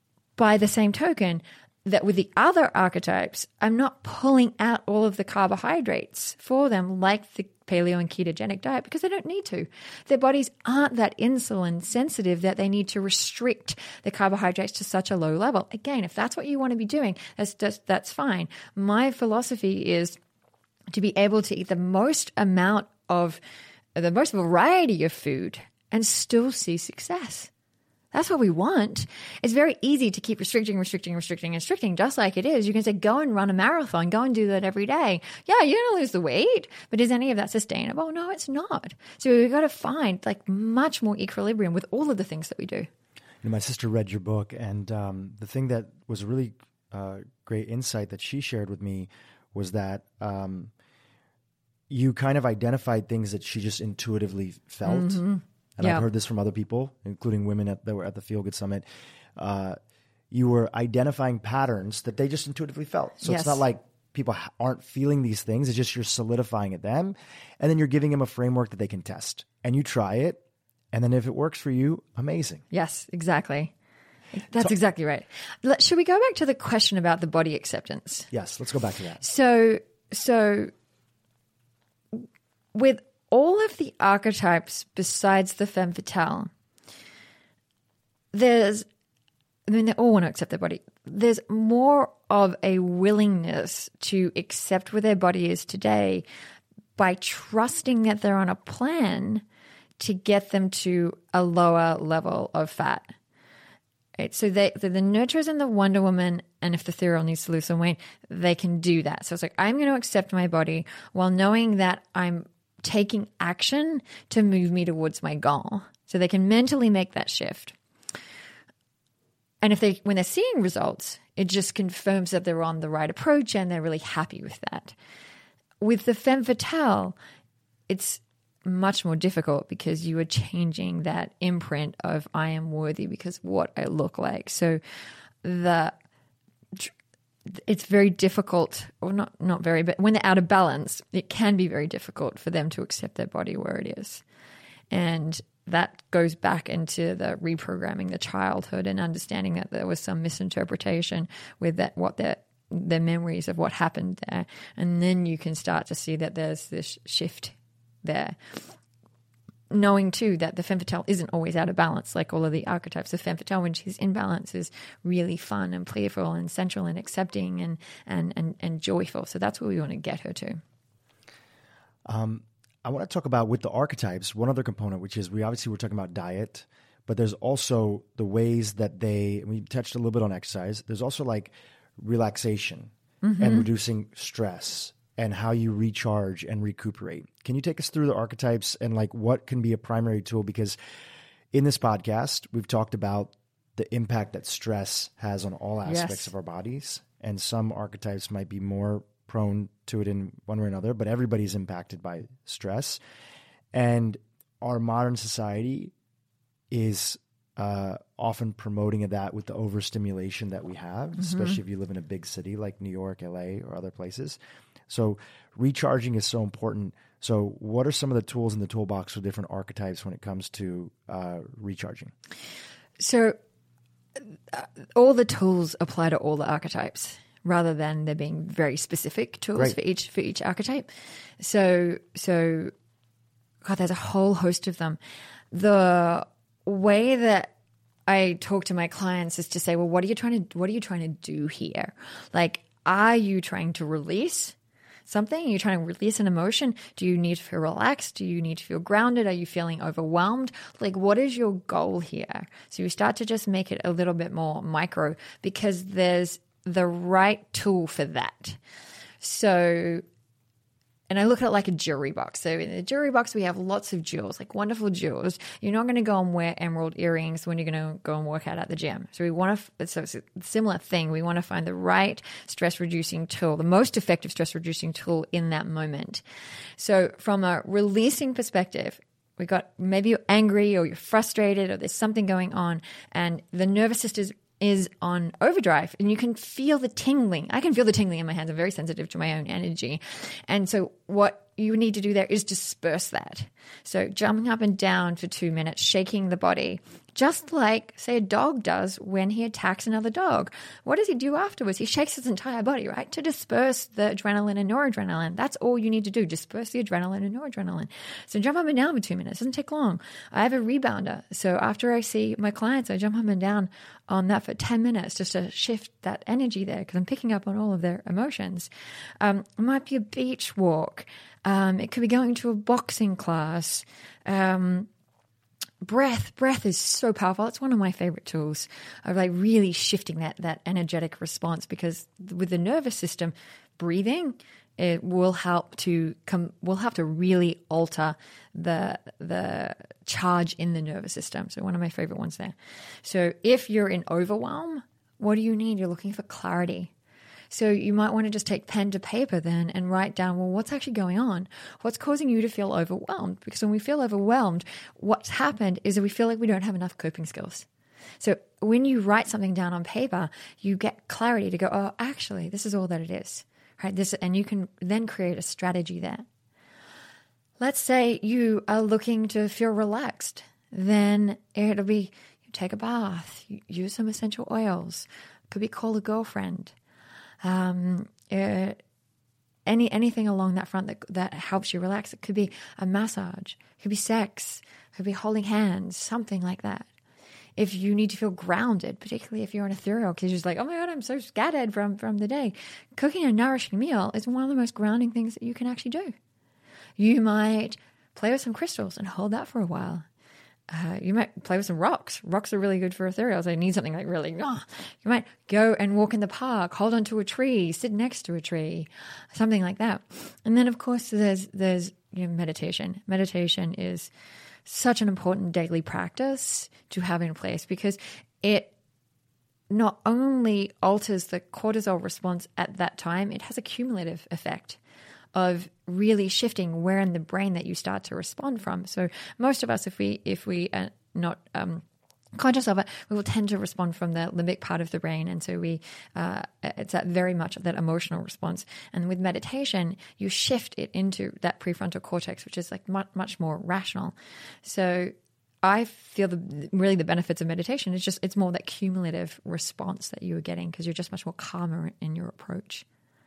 By the same token, that with the other archetypes, I'm not pulling out all of the carbohydrates for them like the paleo and ketogenic diet because they don't need to. Their bodies aren't that insulin sensitive that they need to restrict the carbohydrates to such a low level. Again, if that's what you want to be doing, that's just, that's fine. My philosophy is to be able to eat the most amount of, the most variety of food and still see success. That's what we want. It's very easy to keep restricting, restricting, restricting, restricting, just like it is. You can say, go and run a marathon, go and do that every day. Yeah, you're going to lose the weight, but is any of that sustainable? No, it's not. So we've got to find like much more equilibrium with all of the things that we do. You know, my sister read your book, and um, the thing that was a really uh, great insight that she shared with me was that um, you kind of identified things that she just intuitively felt. Mm-hmm. And yep. I've heard this from other people, including women at, that were at the Feel Good Summit. Uh, you were identifying patterns that they just intuitively felt. So yes. It's not like people aren't feeling these things. It's just you're solidifying it them. And then you're giving them a framework that they can test. And you try it. And then if it works for you, amazing. Yes, exactly. That's so, exactly right. Should we go back to the question about the body acceptance? Yes, let's go back to that. So, so with all of the archetypes besides the femme fatale, there's, I mean, they all want to accept their body. There's more of a willingness to accept where their body is today by trusting that they're on a plan to get them to a lower level of fat. Right? So they, the, the nurturers and the Wonder Woman, and if the Ethereal needs to lose some weight, they can do that. So it's like, I'm going to accept my body while knowing that I'm taking action to move me towards my goal. So they can mentally make that shift. And if they, when they're seeing results, it just confirms that they're on the right approach and they're really happy with that. With the femme fatale, it's much more difficult because you are changing that imprint of I am worthy because of what I look like. So the it's very difficult, or not not very, but when they're out of balance, it can be very difficult for them to accept their body where it is. And that goes back into the reprogramming the childhood and understanding that there was some misinterpretation with that, what their their memories of what happened there. And then you can start to see that there's this shift there. Knowing too that the femme fatale isn't always out of balance, like all of the archetypes. The femme fatale, when she's in balance, is really fun and playful and sensual and accepting and and and, and joyful. So that's where we want to get her to. Um, I want to talk about with the archetypes one other component, which is we obviously we're talking about diet, but there's also the ways that they. We touched a little bit on exercise. There's also like relaxation mm-hmm. and reducing stress, and how you recharge and recuperate. Can you take us through the archetypes and like what can be a primary tool? Because in this podcast, we've talked about the impact that stress has on all aspects yes. of our bodies. And some archetypes might be more prone to it in one way or another, but everybody's impacted by stress. And our modern society is uh, often promoting that with the overstimulation that we have, mm-hmm. especially if you live in a big city like New York, L A, or other places. So recharging is so important. So what are some of the tools in the toolbox for different archetypes when it comes to uh, recharging? So uh, all the tools apply to all the archetypes rather than there being very specific tools right. for each for each archetype. So, so God, there's a whole host of them. The way that I talk to my clients is to say, well, what are you trying to what are you trying to do here? Like, are you trying to release something? Are you trying to release an emotion? Do you need to feel relaxed? Do you need to feel grounded? Are you feeling overwhelmed? Like, what is your goal here? So you start to just make it a little bit more micro because there's the right tool for that. So, and I look at it like a jewelry box. So in the jewelry box, we have lots of jewels, like wonderful jewels. You're not going to go and wear emerald earrings when you're going to go and work out at the gym. So we want to, so it's a similar thing. We want to find the right stress reducing tool, the most effective stress reducing tool in that moment. So from a releasing perspective, we got maybe you're angry or you're frustrated or there's something going on and the nervous system is on overdrive and you can feel the tingling. I can feel the tingling in my hands. I'm very sensitive to my own energy. And so what you need to do there is disperse that. So jumping up and down for two minutes, shaking the body, just like, say, a dog does when he attacks another dog. What does he do afterwards? He shakes his entire body, right, to disperse the adrenaline and noradrenaline. That's all you need to do, disperse the adrenaline and noradrenaline. So jump up and down for two minutes. It doesn't take long. I have a rebounder. So after I see my clients, I jump up and down on that for ten minutes just to shift that energy there because I'm picking up on all of their emotions. Um, it might be a beach walk. Um, it could be going to a boxing class. Um, breath, breath is so powerful. It's one of my favorite tools of like really shifting that that energetic response because with the nervous system, breathing it will help to come. Will have to really alter the the charge in the nervous system. So one of my favorite ones there. So if you're in overwhelm, what do you need? You're looking for clarity. So you might want to just take pen to paper then and write down, well, what's actually going on? What's causing you to feel overwhelmed? Because when we feel overwhelmed, what's happened is that we feel like we don't have enough coping skills. So when you write something down on paper, you get clarity to go, oh, actually, this is all that it is, right? This, and you can then create a strategy there. Let's say you are looking to feel relaxed. Then it'll be you take a bath, you use some essential oils. Could be call a girlfriend. Um, uh, any anything along that front that that helps you relax. It could be a massage. It could be sex. It could be holding hands. Something like that. If you need to feel grounded, particularly if you're on ethereal, because you're just like, oh my God, I'm so scattered from from the day. Cooking a nourishing meal is one of the most grounding things that you can actually do. You might play with some crystals and hold that for a while. Uh, you might play with some rocks. Rocks are really good for ethereal. So you need something like really, oh. You might go and walk in the park, hold onto a tree, sit next to a tree, something like that. And then, of course, there's there's you know, meditation. Meditation is such an important daily practice to have in place because it not only alters the cortisol response at that time, it has a cumulative effect of really shifting where in the brain that you start to respond from. So most of us, if we if we are not um, conscious of it, we will tend to respond from the limbic part of the brain, and so we uh, it's that very much of that emotional response. And with meditation, you shift it into that prefrontal cortex, which is like much much more rational. So I feel the really the benefits of meditation is just it's more that cumulative response that you are getting because you're just much more calmer in your approach.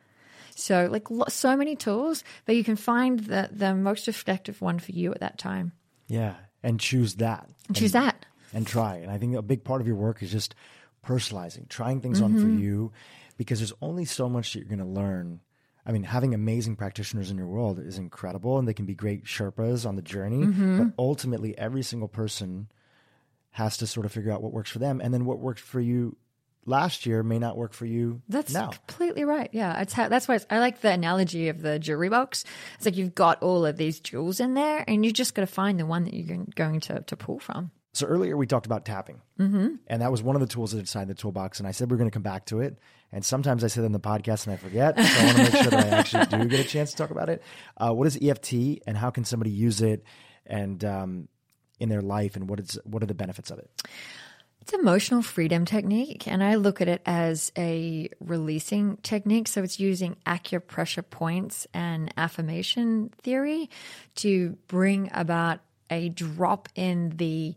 So like so many tools, but you can find the, the most effective one for you at that time. Yeah, and choose that. And choose and, that. And try. And I think a big part of your work is just personalizing, trying things mm-hmm. on for you, because there's only so much that you're going to learn. I mean, having amazing practitioners in your world is incredible, and they can be great Sherpas on the journey. Mm-hmm. But ultimately, every single person has to sort of figure out what works for them, and then what worked for you last year may not work for you that's now. Completely right. Yeah, it's how, that's why it's, I like the analogy of the jewelry box. It's like you've got all of these jewels in there, and you just got to find the one that you're going to to pull from. So earlier we talked about tapping, mm-hmm. and that was one of the tools that's inside the toolbox. And I said we're going to come back to it. And sometimes I say that in the podcast and I forget. So I want to make sure that I actually do get a chance to talk about it. Uh, what is E F T, and how can somebody use it, and um, in their life, and what is what are the benefits of it? It's an emotional freedom technique, and I look at it as a releasing technique. So it's using acupressure points and affirmation theory to bring about a drop in the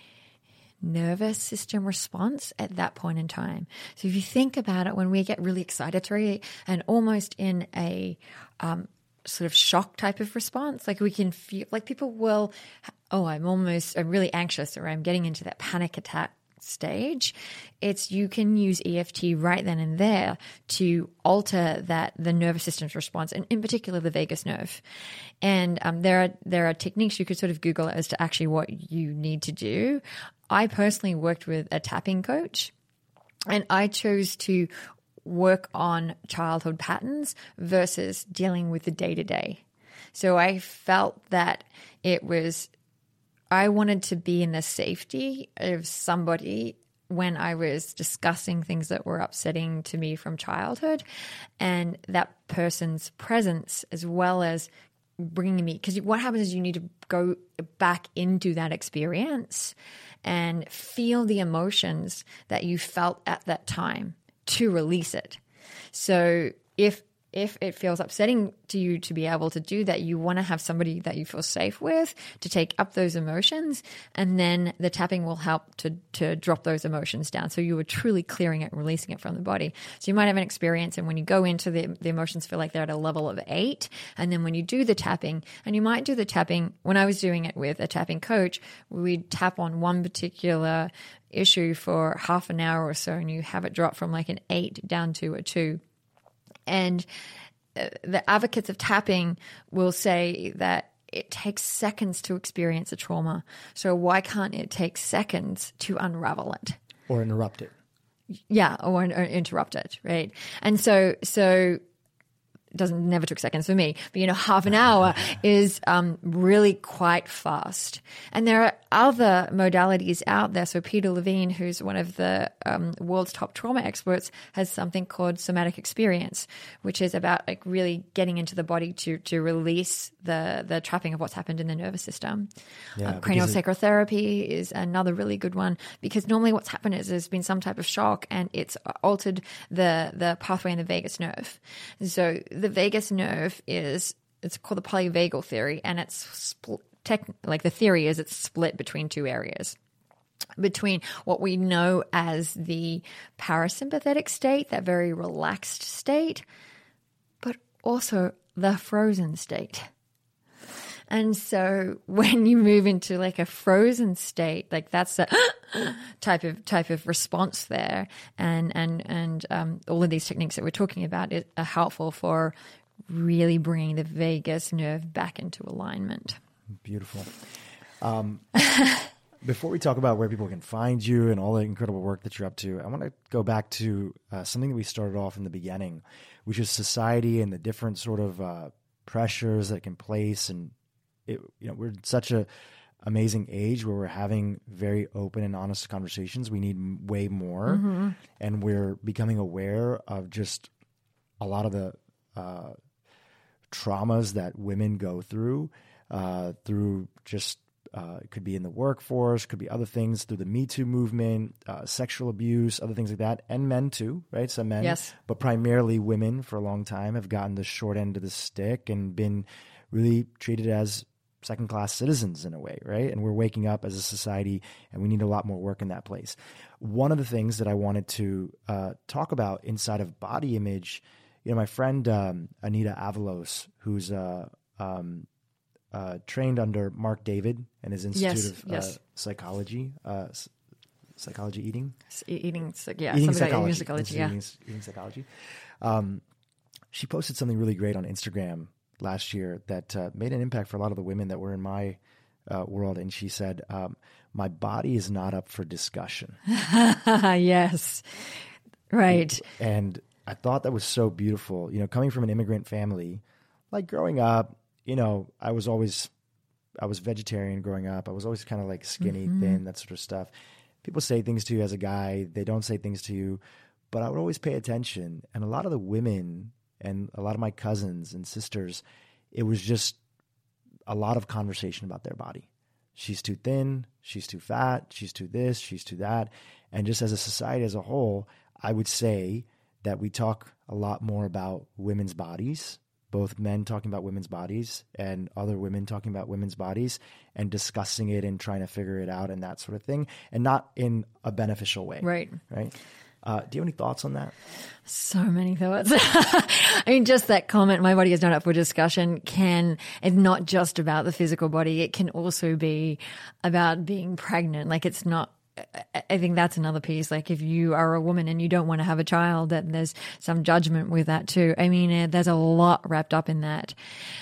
nervous system response at that point in time. So if you think about it, when we get really excitatory and almost in a um, sort of shock type of response, like we can feel like people will, oh, I'm almost, I'm really anxious, or I'm getting into that panic attack stage. It's you can use E F T right then and there to alter that the nervous system's response, and in particular the vagus nerve. And um, there are there are techniques you could sort of Google as to actually what you need to do. I personally worked with a tapping coach, and I chose to work on childhood patterns versus dealing with the day to day. So I felt that it was I wanted to be in the safety of somebody when I was discussing things that were upsetting to me from childhood, and that person's presence, as well as bringing me, because what happens is you need to go back into that experience and feel the emotions that you felt at that time to release it. So if If it feels upsetting to you to be able to do that, you want to have somebody that you feel safe with to take up those emotions, and then the tapping will help to to drop those emotions down. So you are truly clearing it and releasing it from the body. So you might have an experience, and when you go into the the emotions feel like they're at a level of eight, and then when you do the tapping, and you might do the tapping, when I was doing it with a tapping coach, we'd tap on one particular issue for half an hour or so, and you have it drop from like an eight down to a two. And the advocates of tapping will say that it takes seconds to experience a trauma. So why can't it take seconds to unravel it? Or interrupt it. Yeah, or, or interrupt it, right? And so so it doesn't never took seconds for me, but you know, half an hour is um, really quite fast. And there are other modalities out there. So Peter Levine, who's one of the um, world's top trauma experts, has something called somatic experience, which is about like really getting into the body to to release the the trapping of what's happened in the nervous system. Yeah, um, cranial because it- sacrotherapy is another really good one, because normally what's happened is there's been some type of shock and it's altered the the pathway in the vagus nerve. So the vagus nerve is, it's called the polyvagal theory, and it's split, tech, like the theory is it's split between two areas. Between what we know as the parasympathetic state, that very relaxed state, but also the frozen state. And so when you move into like a frozen state, like that's the type of type of response there, and and and um, all of these techniques that we're talking about is, are helpful for really bringing the vagus nerve back into alignment. Beautiful. Um, before we talk about where people can find you and all the incredible work that you're up to, I want to go back to uh, something that we started off in the beginning, which is society and the different sort of uh, pressures that it can place. And it, you know, we're in such a amazing age where we're having very open and honest conversations. We need m- way more, mm-hmm. and we're becoming aware of just a lot of the uh, traumas that women go through, uh, through just uh, it could be in the workforce, could be other things, through the Me Too movement, uh, sexual abuse, other things like that, and men too, right? Some men, yes, but primarily women for a long time have gotten the short end of the stick and been really treated as second-class citizens in a way, right? And we're waking up as a society, and we need a lot more work in that place. One of the things that I wanted to uh, talk about inside of body image, you know, my friend um, Anita Avalos, who's uh, um, uh, trained under Mark David and his Institute yes, of yes. Uh, Psychology, uh, Psychology Eating? Eating, yeah. Eating Psychology, Psychology. eating psychology, yeah. Eating, eating Psychology. Um, she posted something really great on Instagram last year that uh, made an impact for a lot of the women that were in my uh, world. And she said, um, my body is not up for discussion. Yes. Right. And I thought that was so beautiful. You know, coming from an immigrant family, like growing up, you know, I was always, I was vegetarian growing up. I was always kind of like skinny, mm-hmm. thin, that sort of stuff. People say things to you as a guy. They don't say things to you, but I would always pay attention. And a lot of the women and a lot of my cousins and sisters, it was just a lot of conversation about their body. She's too thin, she's too fat, she's too this, she's too that. And just as a society as a whole, I would say that we talk a lot more about women's bodies, both men talking about women's bodies and other women talking about women's bodies and discussing it and trying to figure it out and that sort of thing, and not in a beneficial way. Right. Right. Uh, do you have any thoughts on that? So many thoughts. I mean, just that comment, my body is not up for discussion, can, it's not just about the physical body. It can also be about being pregnant. Like it's not, I think that's another piece. Like if you are a woman and you don't want to have a child, then there's some judgment with that too. I mean, there's a lot wrapped up in that.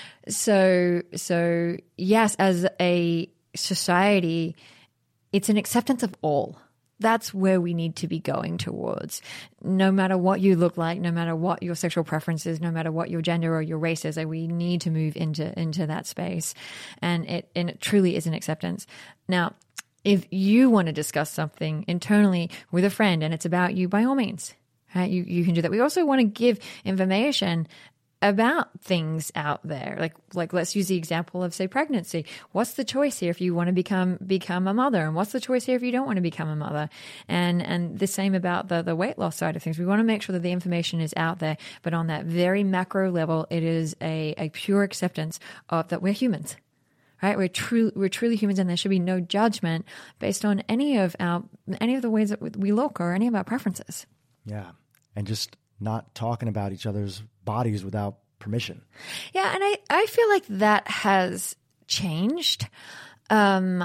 So, so yes, as a society, it's an acceptance of all. That's where we need to be going towards. No matter what you look like, no matter what your sexual preference is, no matter what your gender or your race is, we need to move into into that space. And it and it truly is an acceptance. Now, if you want to discuss something internally with a friend and it's about you, by all means, right? You you can do that. We also want to give information about things out there. Like, like let's use the example of, say, pregnancy. What's the choice here if you want to become become a mother? And what's the choice here if you don't want to become a mother? And and the same about the, the weight loss side of things. We want to make sure that the information is out there, but on that very macro level, it is a, a pure acceptance of that we're humans. Right? We're true we're truly humans, and there should be no judgment based on any of our any of the ways that we look or any of our preferences. Yeah. And just not talking about each other's bodies without permission. Yeah, and I, I feel like that has changed. Um,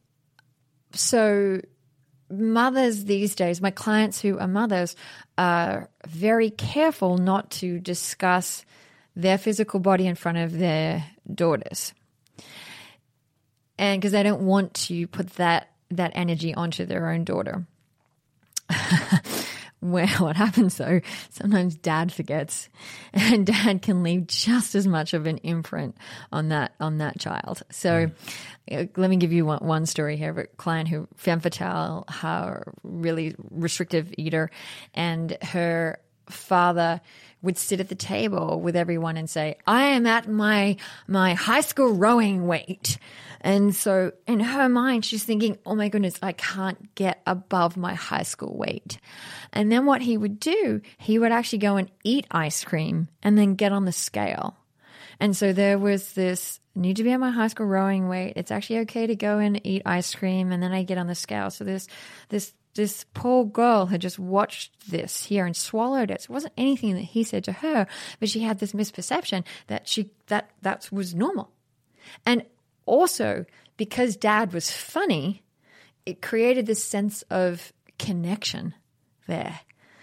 so mothers these days, my clients who are mothers, are very careful not to discuss their physical body in front of their daughters. And because they don't want to put that that energy onto their own daughter. Well, what happens though, sometimes dad forgets, and dad can leave just as much of an imprint on that on that child. So mm. let me give you one, one story here of a client who, femme fatale, her really restrictive eater, and her father would sit at the table with everyone and say, I am at my my high school rowing weight. And so in her mind, she's thinking, oh my goodness, I can't get above my high school weight. And then what he would do, he would actually go and eat ice cream and then get on the scale. And so there was this, need to be at my high school rowing weight. It's actually okay to go and eat ice cream, and then I get on the scale. So this this This poor girl had just watched this here and swallowed it. So it wasn't anything that he said to her, but she had this misperception that she that that was normal. And also, because dad was funny, it created this sense of connection there.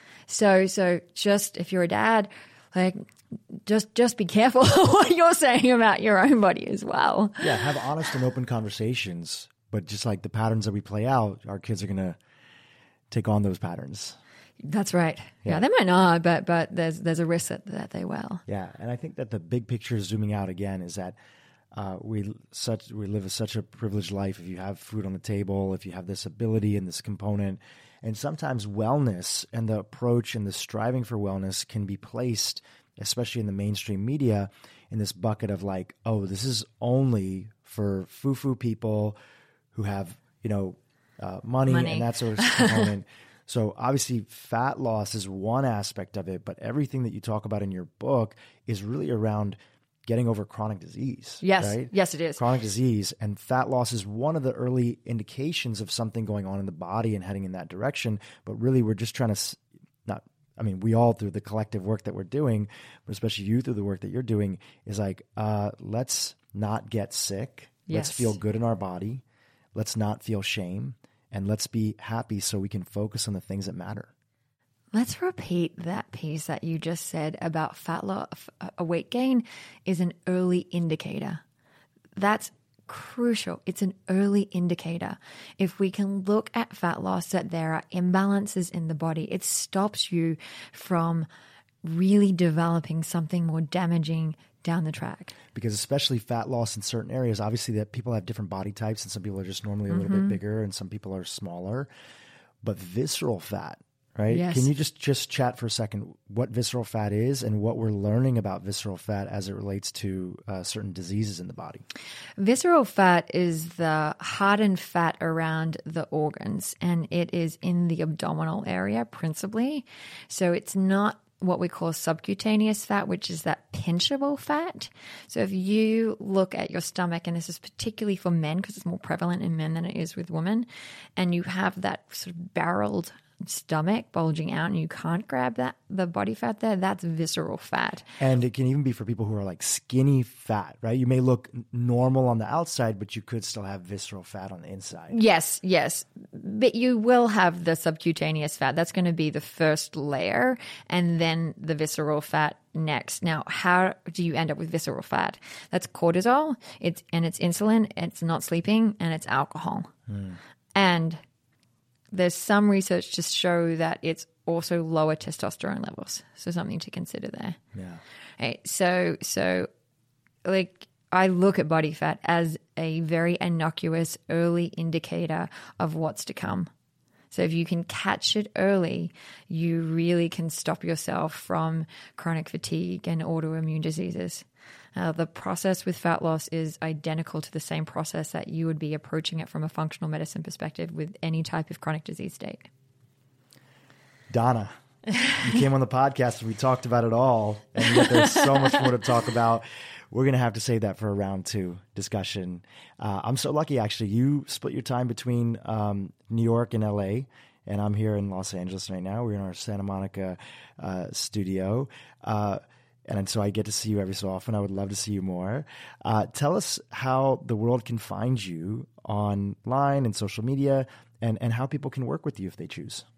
So so just if you're a dad, like just just be careful what you're saying about your own body as well. Yeah, have honest and open conversations. But just like the patterns that we play out, our kids are gonna take on those patterns. That's right. Yeah. Yeah, they might not, but but there's there's a risk that, that they will. Yeah, and I think that the big picture, zooming out again, is that uh, we such we live such a privileged life. If you have food on the table, if you have this ability and this component, and sometimes wellness and the approach and the striving for wellness can be placed, especially in the mainstream media, in this bucket of like, oh, this is only for foo-foo people who have, you know, Uh, money, money and that sort of component. So obviously fat loss is one aspect of it, but everything that you talk about in your book is really around getting over chronic disease. Yes. Right? Yes, it is. Chronic disease, and fat loss is one of the early indications of something going on in the body and heading in that direction. But really we're just trying to not, I mean, we all through the collective work that we're doing, but especially you through the work that you're doing, is like, uh, let's not get sick. Yes. Let's feel good in our body. Let's not feel shame. And let's be happy so we can focus on the things that matter. Let's repeat that piece that you just said about fat loss. A weight gain is an early indicator. That's crucial. It's an early indicator. If we can look at fat loss that there are imbalances in the body, it stops you from really developing something more damaging down the track. Because especially fat loss in certain areas, obviously that people have different body types, and some people are just normally a little mm-hmm. bit bigger and some people are smaller. But visceral fat, right? Yes. Can you just, just chat for a second what visceral fat is and what we're learning about visceral fat as it relates to uh, certain diseases in the body? Visceral fat is the hardened fat around the organs, and it is in the abdominal area principally. So it's not what we call subcutaneous fat, which is that pinchable fat. So if you look at your stomach, and this is particularly for men because it's more prevalent in men than it is with women, and you have that sort of barreled stomach bulging out and you can't grab that the body fat there, that's visceral fat. And it can even be for people who are like skinny fat, right? You may look normal on the outside, but you could still have visceral fat on the inside. Yes, yes. But you will have the subcutaneous fat. That's going to be the first layer, and then the visceral fat next. Now, how do you end up with visceral fat? That's cortisol, it's and it's insulin, it's not sleeping, and it's alcohol. Hmm. And there's some research to show that it's also lower testosterone levels. So something to consider there. Yeah. Right. So, so like I look at body fat as a very innocuous early indicator of what's to come. So if you can catch it early, you really can stop yourself from chronic fatigue and autoimmune diseases. Uh, the process with fat loss is identical to the same process that you would be approaching it from a functional medicine perspective with any type of chronic disease state. Donna, you came on the podcast and we talked about it all, and yet there's so much more to talk about. We're going to have to save that for a round two discussion. Uh, I'm so lucky, actually. You split your time between um, New York and L A, and I'm here in Los Angeles right now. We're in our Santa Monica uh, studio. Uh, And so I get to see you every so often. I would love to see you more. Uh, tell us how the world can find you online and social media, and, and how people can work with you if they choose.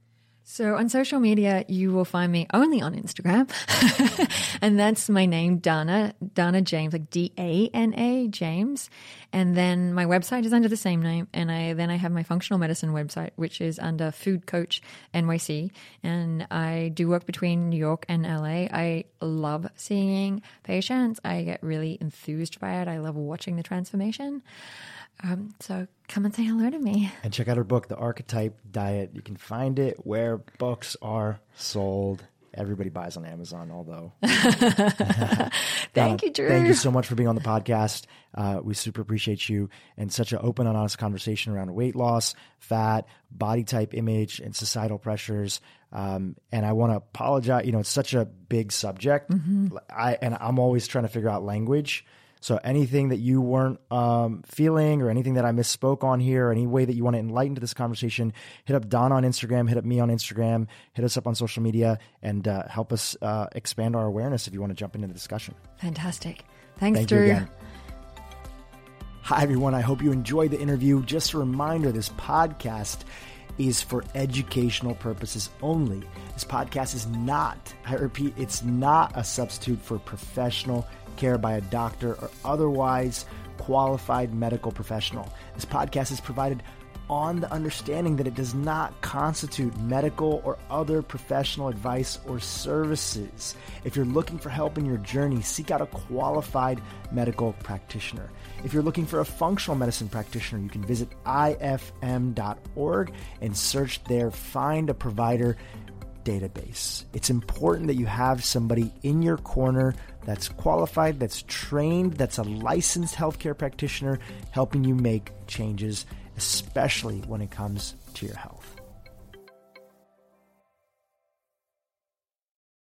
So on social media, you will find me only on Instagram. And that's my name, Dana, Dana James, like D A N A James. And then my website is under the same name. And I then I have my functional medicine website, which is under Food Coach N Y C. And I do work between New York and L A. I love seeing patients. I get really enthused by it. I love watching the transformation. Um, so come and say hello to me. And check out her book, The Archetype Diet. You can find it where books are sold. Everybody buys on Amazon, although. Thank uh, you, Drew. Thank you so much for being on the podcast. Uh, we super appreciate you and such an open and honest conversation around weight loss, fat, body type image, and societal pressures. Um, and I want to apologize. You know, it's such a big subject. Mm-hmm. I and I'm always trying to figure out language. So anything that you weren't um, feeling or anything that I misspoke on here, or any way that you want to enlighten to this conversation, hit up Don on Instagram, hit up me on Instagram, hit us up on social media, and uh, help us uh, expand our awareness if you want to jump into the discussion. Fantastic. Thanks, Thank Drew. you again. Hi, everyone. I hope you enjoyed the interview. Just a reminder, this podcast is for educational purposes only. This podcast is not, I repeat, it's not a substitute for professional care by a doctor or otherwise qualified medical professional. This podcast is provided on the understanding that it does not constitute medical or other professional advice or services. If you're looking for help in your journey, seek out a qualified medical practitioner. If you're looking for a functional medicine practitioner, you can visit I F M dot org and search there, find a provider database. It's important that you have somebody in your corner that's qualified, that's trained, that's a licensed healthcare practitioner helping you make changes, especially when it comes to your health.